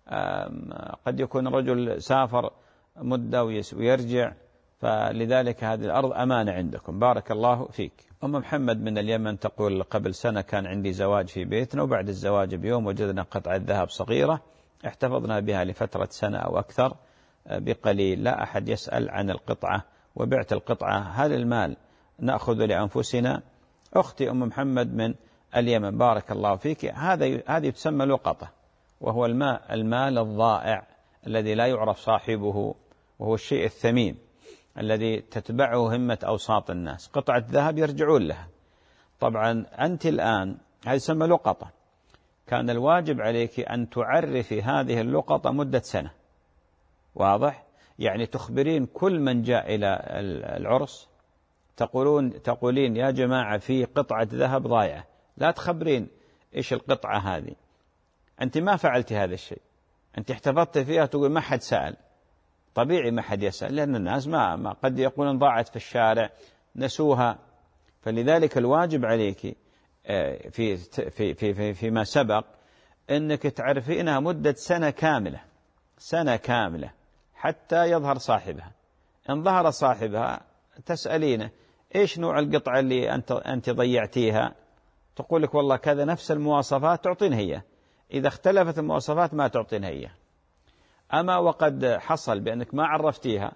قد يكون الرجل سافر مدة ويرجع، فلذلك هذه الأرض أمانة عندكم. بارك الله فيك. أم محمد من اليمن تقول: قبل سنة كان عندي زواج في بيتنا، وبعد الزواج بيوم وجدنا قطعة ذهب صغيرة احتفظنا بها لفترة سنة أو أكثر بقليل، لا أحد يسأل عن القطعة، وبعت القطعة، هل المال نأخذ لأنفسنا؟ أختي أم محمد من اليمن، بارك الله فيك، هذا هذه تسمى لقطة، وهو الماء المال الضائع الذي لا يعرف صاحبه، وهو الشيء الثمين الذي تتبعه همة أوساط الناس. قطعة ذهب يرجعون لها. طبعا أنت الآن هذه تسمى لقطة، كان الواجب عليك أن تعرفي هذه اللقطة مدة سنة، واضح؟ يعني تخبرين كل من جاء إلى العرس، تقولون تقولين: يا جماعة في قطعة ذهب ضايعة. لا تخبرين إيش القطعة هذه، أنت ما فعلت هذا الشيء، أنت احتفظت فيها، تقول ما حد سأل. طبيعي ما حد يسأل، لأن الناس ما, ما قد يقولون ضاعت في الشارع، نسوها. فلذلك الواجب عليك في في في في فيما سبق أنك تعرفينها مدة سنة كاملة، سنة كاملة حتى يظهر صاحبها. إن ظهر صاحبها تسألينه: إيش نوع القطعة اللي أنت أنت ضيعتيها؟ تقول لك: والله كذا، نفس المواصفات، تعطين هي. إذا اختلفت المواصفات ما تعطين هي. أما وقد حصل بأنك ما عرفتيها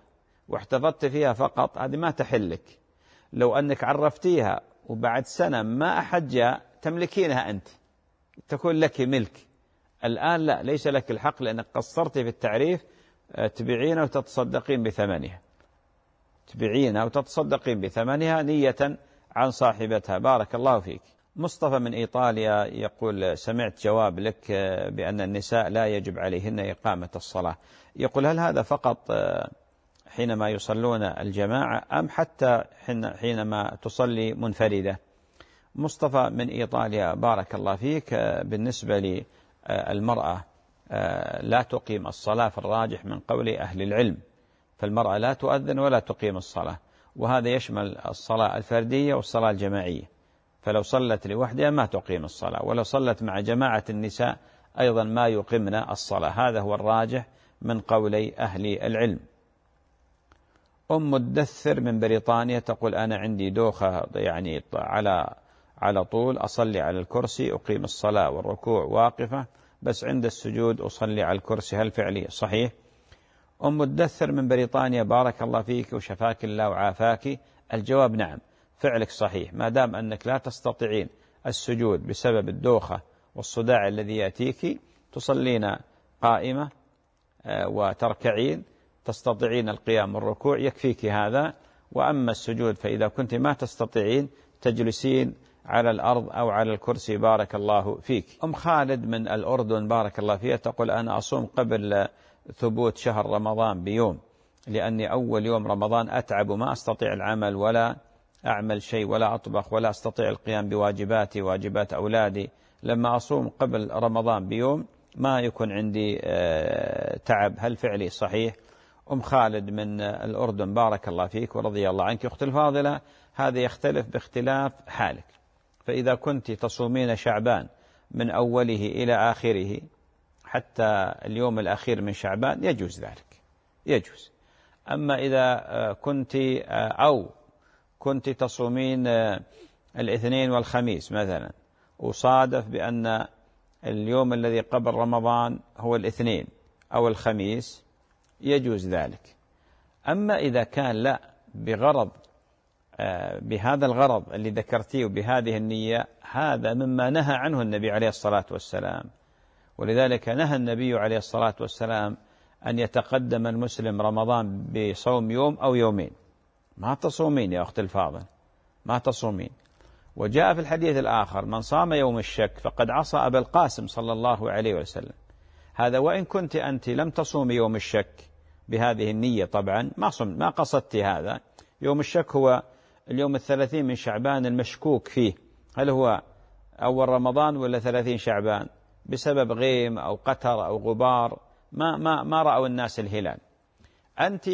واحتفظت فيها فقط هذه ما تحلك. لو أنك عرفتيها وبعد سنة ما أحد جاء تملكينها أنت، تكون لك ملك. الآن لا، ليس لك الحق لأنك قصرت في التعريف، تبيعينها وتتصدقين بثمنها، تبيعينها وتتصدقين بثمنها نية عن صاحبتها. بارك الله فيك. مصطفى من إيطاليا يقول: سمعت جواب لك بأن النساء لا يجب عليهن إقامة الصلاة. يقول: هل هذا فقط حينما يصلون الجماعة أم حتى حينما تصلي منفردة؟ مصطفى من إيطاليا بارك الله فيك، بالنسبة للمرأة لا تقيم الصلاة في الراجح من قول أهل العلم، فالمرأة لا تؤذن ولا تقيم الصلاة، وهذا يشمل الصلاة الفردية والصلاة الجماعية. فلو صلت لوحدها ما تقيم الصلاة، ولو صلت مع جماعة النساء أيضا ما يقيمن الصلاة. هذا هو الراجح من قولي أهل العلم. أم مدثر من بريطانيا تقول: أنا عندي دوخة يعني على على طول، أصلي على الكرسي، أقيم الصلاة والركوع واقفة، بس عند السجود أصلي على الكرسي، هل فعلي صحيح؟ أم مدثر من بريطانيا بارك الله فيك وشفاك الله وعافاك. الجواب نعم، فعلك صحيح، ما دام أنك لا تستطيعين السجود بسبب الدوخة والصداع الذي يأتيك، تصلين قائمة وتركعين، تستطيعين القيام والركوع، يكفيك هذا. وأما السجود فإذا كنت ما تستطيعين تجلسين على الأرض أو على الكرسي. بارك الله فيك. أم خالد من الأردن بارك الله فيها تقول: أنا أصوم قبل ثبوت شهر رمضان بيوم، لأني أول يوم رمضان أتعب وما أستطيع العمل ولا أعمل شيء ولا أطبخ ولا أستطيع القيام بواجباتي واجبات أولادي. لما أصوم قبل رمضان بيوم ما يكون عندي تعب، هل فعلي صحيح؟ أم خالد من الأردن بارك الله فيك ورضي الله عنك. أختي الفاضلة، هذا يختلف باختلاف حالك، فإذا كنت تصومين شعبان من أوله إلى آخره حتى اليوم الأخير من شعبان يجوز ذلك، يجوز. أما إذا كنت أو كنت تصومين الاثنين والخميس مثلا، وصادف بأن اليوم الذي قبل رمضان هو الاثنين أو الخميس، يجوز ذلك. أما إذا كان لا بغرض بهذا الغرض اللي ذكرتيه وبهذه النية، هذا مما نهى عنه النبي عليه الصلاة والسلام. ولذلك نهى النبي عليه الصلاة والسلام أن يتقدم المسلم رمضان بصوم يوم أو يومين. ما تصومين يا أخت الفاضل، ما تصومين. وجاء في الحديث الآخر: من صام يوم الشك فقد عصى أبا القاسم صلى الله عليه وسلم. هذا وإن كنت أنت لم تصومي يوم الشك بهذه النية، طبعا ما صم ما قصدت هذا. يوم الشك هو اليوم الثلاثين من شعبان المشكوك فيه، هل هو أول رمضان ولا ثلاثين شعبان، بسبب غيم أو قتر أو غبار ما ما ما رأوا الناس الهلال. أنت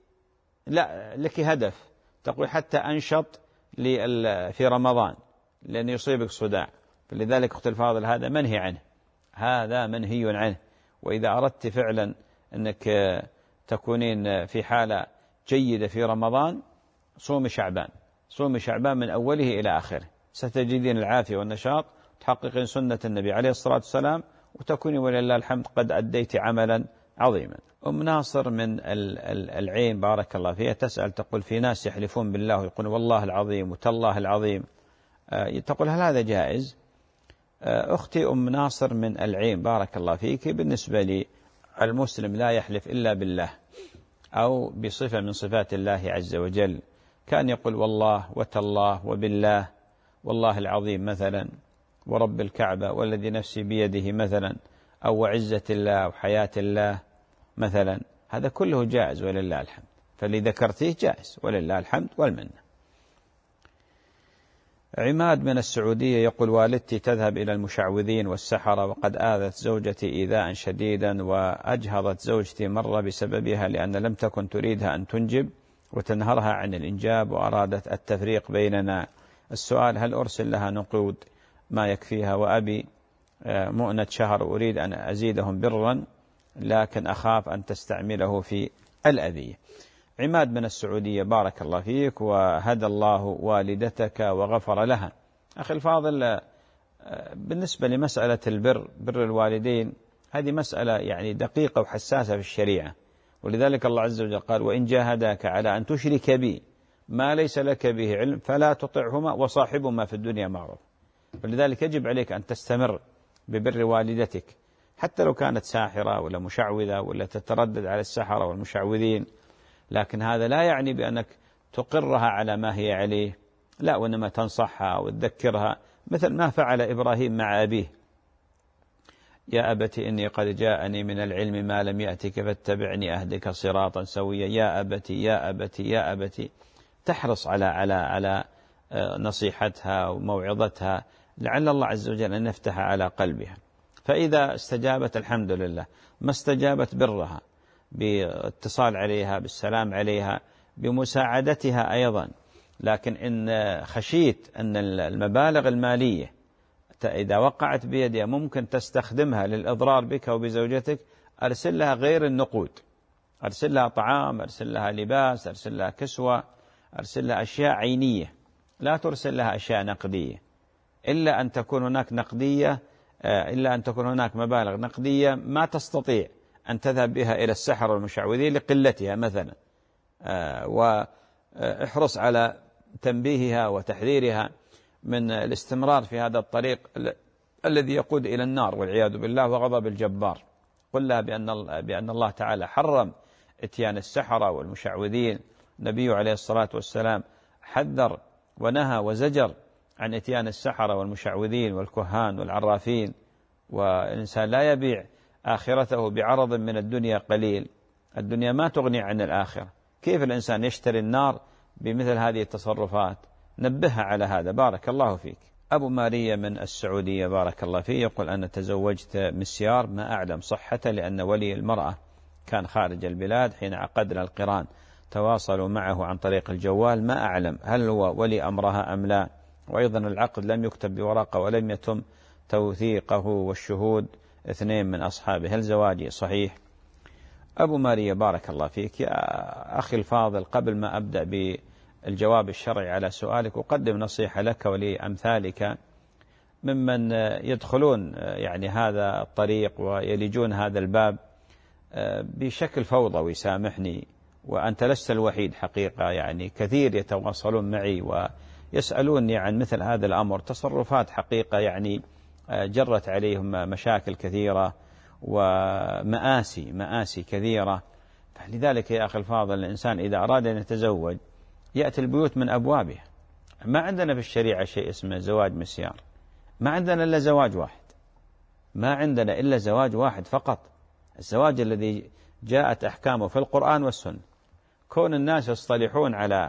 لا لك هدف، تقول حتى أنشط في رمضان لأن يصيبك صداع، فلذلك أخت الفاضل هذا منهي عنه، هذا منهي عنه. وإذا أردت فعلا أنك تكونين في حالة جيدة في رمضان، صوم شعبان، صوم شعبان من أوله إلى آخره، ستجدين العافية والنشاط، تحققين سنة النبي عليه الصلاة والسلام، وتكوني ولله الحمد قد أديت عملا عظيما. أم ناصر من العين بارك الله فيها تسأل تقول: في ناس يحلفون بالله ويقولون والله العظيم وتالله العظيم، تقول هل هذا جائز؟ أختي أم ناصر من العين بارك الله فيك، بالنسبة لي المسلم لا يحلف إلا بالله أو بصفة من صفات الله عز وجل، كان يقول والله وتالله وبالله والله العظيم مثلا، ورب الكعبة والذي نفسي بيده مثلا، أو وعزة الله وحياة الله مثلا، هذا كله جائز ولله الحمد، فاللي ذكرتيه جائز ولله الحمد والمنة. عماد من السعودية يقول: والدتي تذهب إلى المشعوذين والسحرة، وقد آذت زوجتي إيذاء شديدا، وأجهضت زوجتي مرة بسببها لأن لم تكن تريدها أن تنجب وتنهرها عن الإنجاب، وأرادت التفريق بيننا. السؤال: هل أرسل لها نقود ما يكفيها؟ وأبي مؤنة شهر أريد أن أزيدهم برا، لكن أخاف أن تستعمله في الأذية. عماد من السعودية بارك الله فيك وهدى الله والدتك وغفر لها. أخي الفاضل، بالنسبة لمسألة البر، بر الوالدين، هذه مسألة يعني دقيقة وحساسة في الشريعة، ولذلك الله عز وجل قال وإن جاهداك على أن تشرك بي ما ليس لك به علم فلا تطعهما وصاحبهما في الدنيا معروف. فلذلك يجب عليك أن تستمر ببر والدتك حتى لو كانت ساحرة ولا مشعوذة ولا تتردد على السحرة والمشعوذين، لكن هذا لا يعني بأنك تقرها على ما هي عليه، لا، وإنما تنصحها وتذكرها مثل ما فعل إبراهيم مع أبيه: يا أبت إني قد جاءني من العلم ما لم يأتك فاتبعني أهدك صراطا سويا. يا أبت يا أبت يا أبت، تحرص على على على نصيحتها وموعظتها لعل الله عز وجل أن يفتح على قلبها. فإذا استجابت الحمد لله، ما استجابت برها باتصال عليها، بالسلام عليها، بمساعدتها أيضا. لكن إن خشيت أن المبالغ المالية إذا وقعت بيدها ممكن تستخدمها للإضرار بك وبزوجتك، أرسل لها غير النقود، أرسل لها طعام، أرسل لها لباس، أرسل لها كسوة، أرسل لها أشياء عينية، لا ترسل لها أشياء نقدية، إلا أن تكون هناك نقدية إلا أن تكون هناك مبالغ نقدية ما تستطيع أن تذهب بها إلى السحر والمشعوذين لقلتها مثلا. واحرص على تنبيهها وتحذيرها من الاستمرار في هذا الطريق الذي يقود إلى النار والعياذ بالله وغضب الجبار. قل لها بأن بأن الله تعالى حرم اتيان السحرة والمشعوذين. النبي عليه الصلاة والسلام حذر ونهى وزجر عن اتيان السحرة والمشعوذين والكهان والعرافين. والإنسان لا يبيع آخرته بعرض من الدنيا قليل، الدنيا ما تغني عن الآخرة. كيف الإنسان يشتري النار بمثل هذه التصرفات؟ نبهها على هذا. بارك الله فيك. أبو ماريا من السعودية بارك الله فيه يقول: أنا تزوجت مسيار ما أعلم صحته، لأن ولي المرأة كان خارج البلاد حين عقدنا القران، تواصلوا معه عن طريق الجوال، ما أعلم هل هو ولي أمرها أم لا، وأيضا العقد لم يكتب بورقة ولم يتم توثيقه والشهود اثنين من أصحابه، هل زواجي صحيح؟ أبو ماريا بارك الله فيك. يا أخي الفاضل، قبل ما أبدأ بالجواب الشرعي على سؤالك أقدم نصيحة لك ولأمثالك ممن يدخلون يعني هذا الطريق ويلجون هذا الباب بشكل فوضوي، سامحني، وأنت لست الوحيد حقيقة، يعني كثير يتواصلون معي ويسألوني عن مثل هذا الأمر، تصرفات حقيقة يعني جرت عليهم مشاكل كثيرة ومآسي مآسي كثيرة. لذلك يا أخي الفاضل، الإنسان إذا أراد أن يتزوج يأتي البيوت من أبوابها. ما عندنا في الشريعة شيء اسمه زواج مسيار، ما عندنا إلا زواج واحد، ما عندنا إلا زواج واحد فقط، الزواج الذي جاءت أحكامه في القرآن والسنة. كون الناس يصطلحون على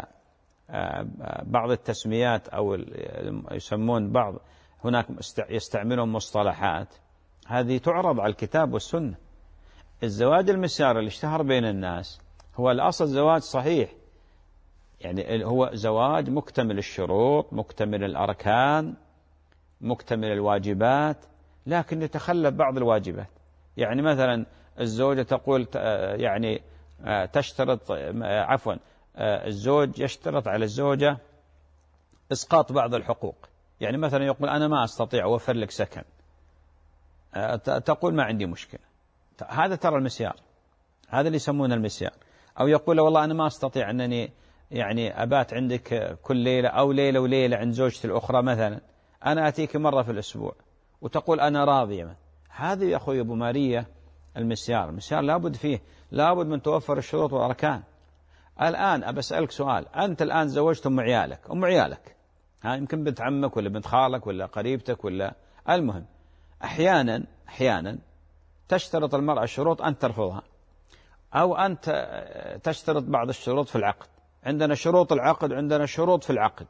بعض التسميات أو يسمون بعض، هناك يستعملون مصطلحات، هذه تعرض على الكتاب والسنة. الزواج المسيار اللي اشتهر بين الناس هو الأصل زواج صحيح، يعني هو زواج مكتمل الشروط، مكتمل الأركان، مكتمل الواجبات، لكن يتخلف بعض الواجبات. يعني مثلا الزوجة تقول يعني تشترط عفوا الزوج يشترط على الزوجة إسقاط بعض الحقوق، يعني مثلا يقول أنا ما أستطيع أوفر لك سكن، تقول ما عندي مشكلة، هذا ترى المسيار، هذا اللي يسمونه المسيار. أو يقول والله أنا ما أستطيع أنني يعني أبات عندك كل ليلة أو ليلة وليلة عند زوجتي الأخرى مثلا، أنا أتيك مرة في الأسبوع، وتقول أنا راضية. هذا يا أخوي أبو ماريا المسيار. المسيار لابد فيه لابد من توفر الشروط والأركان. الآن أبسألك سؤال، أنت الآن زوجت أم عيالك، أم عيالك ها يمكن بنت عمك ولا بنت خالك ولا قريبتك ولا، المهم أحيانا أحيانا تشترط المرأة شروط أنت ترفضها، أو أنت تشترط بعض الشروط في العقد. عندنا شروط العقد، عندنا شروط في العقد،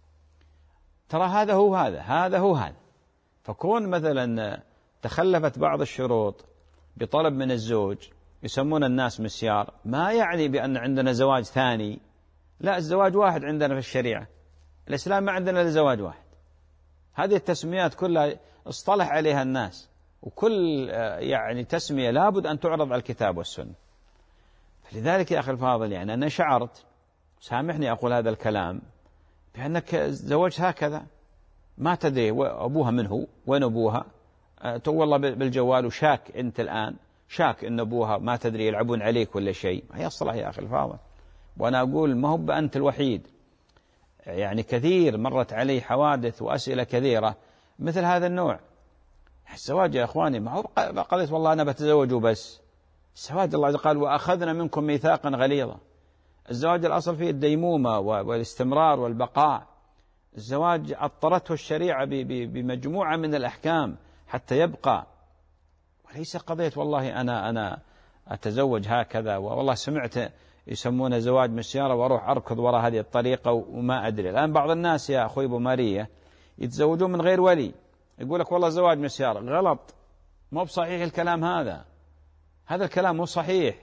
ترى هذا هو هذا هذا هو هذا. فكون مثلا تخلفت بعض الشروط بطلب من الزوج يسمون الناس مسيار، ما يعني بأن عندنا زواج ثاني، لا، الزواج واحد عندنا في الشريعة، الإسلام ما عندنا إلا زواج واحد. هذه التسميات كلها اصطلح عليها الناس، وكل يعني تسمية لابد أن تعرض على الكتاب والسنة. فلذلك يا أخي الفاضل، يعني أنا شعرت، سامحني أقول هذا الكلام، بأنك زوجت هكذا ما تدري أبوها من هو، وين أبوها، تو والله بالجوال وشاك أنت الآن، شاك إن أبوها ما تدري يلعبون عليك ولا شيء، ما يصلح يا أخي الفاضل. وأنا أقول ما هو بأنت الوحيد، يعني كثير مرت علي حوادث وأسئلة كثيرة مثل هذا النوع. الزواج يا أخواني ما هو قضية والله أنا بتزوج وبس. الزواج الله قال وأخذنا منكم ميثاقا غليظا. الزواج الأصل فيه الديمومة والاستمرار والبقاء. الزواج أطرته الشريعة بمجموعة من الأحكام حتى يبقى، وليس قضية والله أنا أنا أتزوج هكذا، والله سمعت يسمونه زواج مسيارة وأروح أركض وراء هذه الطريقة وما أدري. الآن بعض الناس يا أخوي أبو مارية يتزوجون من غير ولي، يقول لك والله زواج مسيارة. غلط، مو بصحيح الكلام هذا، هذا الكلام مو صحيح.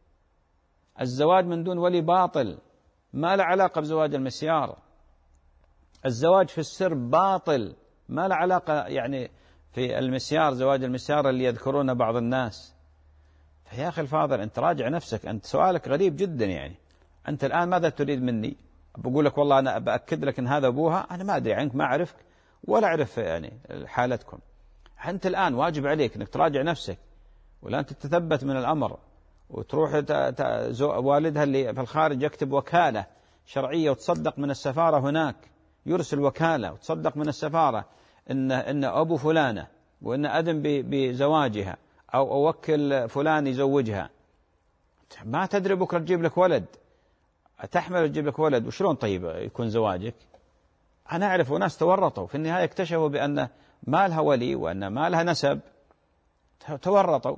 الزواج من دون ولي باطل، ما له علاقة بزواج المسيار. الزواج في السر باطل، ما له علاقة يعني في المسيار، زواج المسيار اللي يذكرونه بعض الناس. فيا أخي الفاضل أنت راجع نفسك، أنت سؤالك غريب جدا. يعني أنت الآن ماذا تريد مني؟ بقول لك والله أنا بأكد لك أن هذا أبوها، أنا ما أدري عنك، ما أعرفك ولا أعرف يعني حالتكم. أنت الآن واجب عليك أنك تراجع نفسك، ولا أنت تتثبت من الأمر وتروح والدها اللي في الخارج يكتب وكالة شرعية وتصدق من السفارة هناك، يرسل وكالة وتصدق من السفارة إن إن أبو فلانة وإن أذن بزواجها أو أوكل فلان يزوجها. ما تدري بكرة تجيب لك ولد، تحمل تجيب لك ولد، وشلون طيب يكون زواجك؟ أنا أعرف ناس تورطوا في النهاية اكتشفوا بأن ما لها ولي وأن ما لها نسب، تورطوا.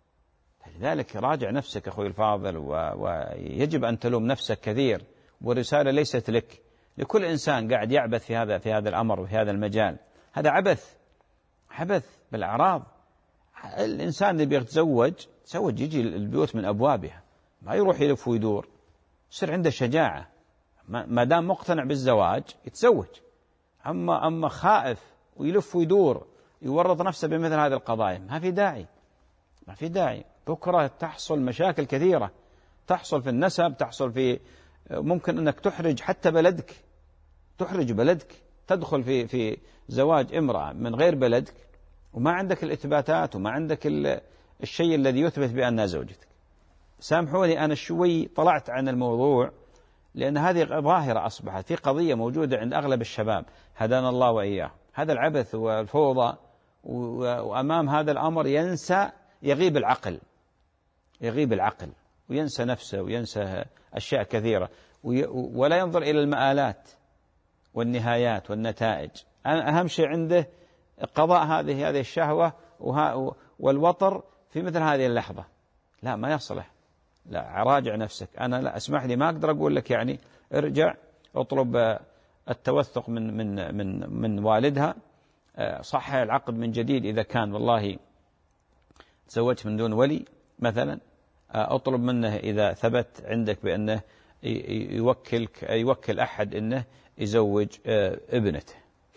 لذلك راجع نفسك أخوي الفاضل، ويجب أن تلوم نفسك كثير. والرسالة ليست لك، لكل إنسان قاعد يعبث في هذا في هذا الأمر وفي هذا المجال. هذا عبث، عبث بالأعراض. الإنسان اللي بيتزوج تزوج يجي البيوت من أبوابها، ما يروح يلف ويدور، يصير عنده شجاعة. ما دام مقتنع بالزواج يتزوج. أما أما خائف ويلف ويدور يورط نفسه بمثل هذه القضايا، ما في داعي، ما في داعي. بكرة تحصل مشاكل كثيرة، تحصل في النسب، تحصل في ممكن أنك تحرج حتى بلدك، تحرج بلدك، تدخل في في زواج امرأة من غير بلدك وما عندك الإثباتات وما عندك الشيء الذي يثبت بأنها زوجتك. سامحوني أنا شوي طلعت عن الموضوع، لأن هذه ظاهرة أصبحت في قضية موجودة عند أغلب الشباب، هدانا الله وإياه. هذا العبث والفوضى، وأمام هذا الأمر ينسى، يغيب العقل، يغيب العقل وينسى نفسه وينسى أشياء كثيرة، ولا ينظر إلى المآلات والنهايات والنتائج. أهم شيء عنده قضاء هذه هذه الشهوة والوطر في مثل هذه اللحظة. لا، ما يصلح. لا، راجع نفسك. أنا لا أسمح لي، ما أقدر أقول لك يعني ارجع اطلب التوثق من من من من والدها، صحح العقد من جديد إذا كان والله تزوجت من دون ولي مثلا، اطلب منه إذا ثبت عندك بأنه يوكلك يوكل أحد أنه يزوج ابنته.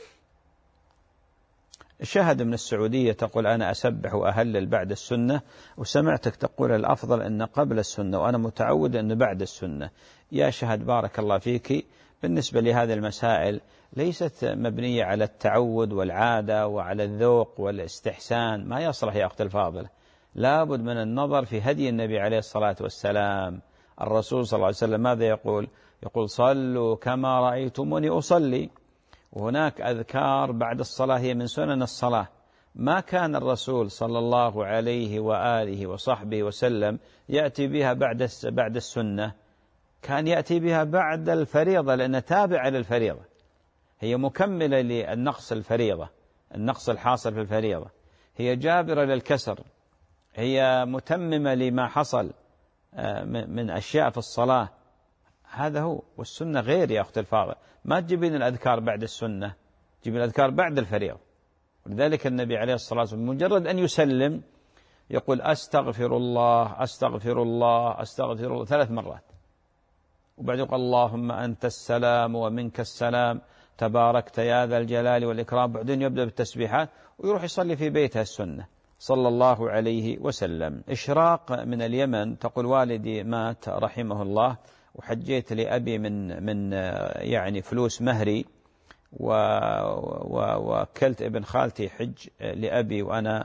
شاهد من السعودية تقول أنا أسبح وأهلل بعد السنة، وسمعتك تقول الأفضل أن قبل السنة، وأنا متعود أن بعد السنة. يا شهد بارك الله فيك، بالنسبة لهذه المسائل ليست مبنية على التعود والعادة وعلى الذوق والاستحسان، ما يصلح يا أخت الفاضلة. لابد من النظر في هدي النبي عليه الصلاة والسلام. الرسول صلى الله عليه وسلم ماذا يقول؟ يقول صلوا كما رأيتموني أصلي. وهناك أذكار بعد الصلاة هي من سنن الصلاة، ما كان الرسول صلى الله عليه وآله وصحبه وسلم يأتي بها بعد بعد السنة، كان يأتي بها بعد الفريضة، لأن تابعة للفريضة، هي مكملة للنقص الفريضة، النقص الحاصل في الفريضة، هي جابرة للكسر، هي متممة لما حصل من أشياء في الصلاة. هذا هو. والسنة غير يا أخت الفاضل، ما تجيبين الأذكار بعد السنة، تجيبين الأذكار بعد الفريضة. ولذلك النبي عليه الصلاة والسلام مجرد أن يسلم يقول أستغفر الله أستغفر الله أستغفر الله ثلاث مرات، وبعد يقول اللهم أنت السلام ومنك السلام تباركت يا ذا الجلال والإكرام. بعدين يبدأ بالتسبيحات ويروح يصلي في بيته السنة صلى الله عليه وسلم. إشراق من اليمن تقول والدي مات رحمه الله، وحجيت لأبي من من يعني فلوس مهري، ووكلت ابن خالتي حج لأبي وأنا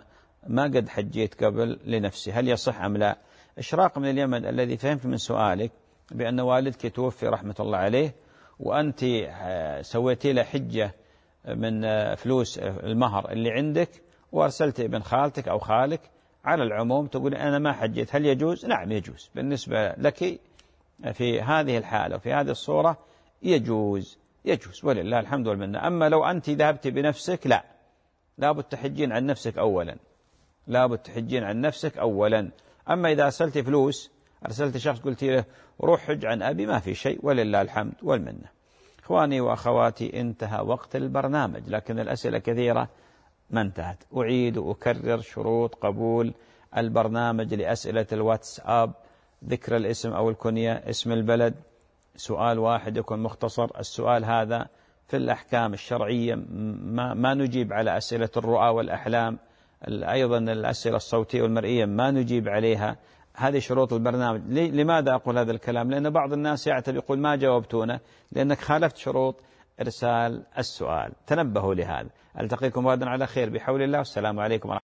ما قد حجيت قبل لنفسي، هل يصح أم لا؟ إشراق من اليمن الذي فهمت من سؤالك بأن والدك توفي رحمة الله عليه، وأنت سويتي له حجة من فلوس المهر اللي عندك وأرسلت ابن خالتك أو خالك، على العموم تقول أنا ما حجيت، هل يجوز؟ نعم يجوز بالنسبة لك في هذه الحالة وفي هذه الصورة يجوز يجوز ولله الحمد والمنة. أما لو أنت ذهبت بنفسك لا، لابد تحجين عن نفسك أولا، لابد تحجين عن نفسك أولا. أما إذا أرسلت فلوس، أرسلت شخص قلت له روح حج عن أبي، ما في شيء ولله الحمد والمنة. إخواني وأخواتي، انتهى وقت البرنامج، لكن الأسئلة كثيرة ما انتهت. أعيد وأكرر شروط قبول البرنامج لأسئلة الواتساب: ذكر الاسم أو الكنية، اسم البلد، سؤال واحد يكون مختصر. السؤال هذا في الأحكام الشرعية، ما, ما نجيب على أسئلة الرؤى والأحلام، أيضا الأسئلة الصوتية والمرئية ما نجيب عليها. هذه شروط البرنامج. لماذا أقول هذا الكلام؟ لأن بعض الناس يعتبر يقول ما جاوبتونا لأنك خالفت شروط إرسال السؤال. تنبهوا لهذا. ألتقيكم غدا على خير بحول الله، والسلام عليكم ورحمة الله.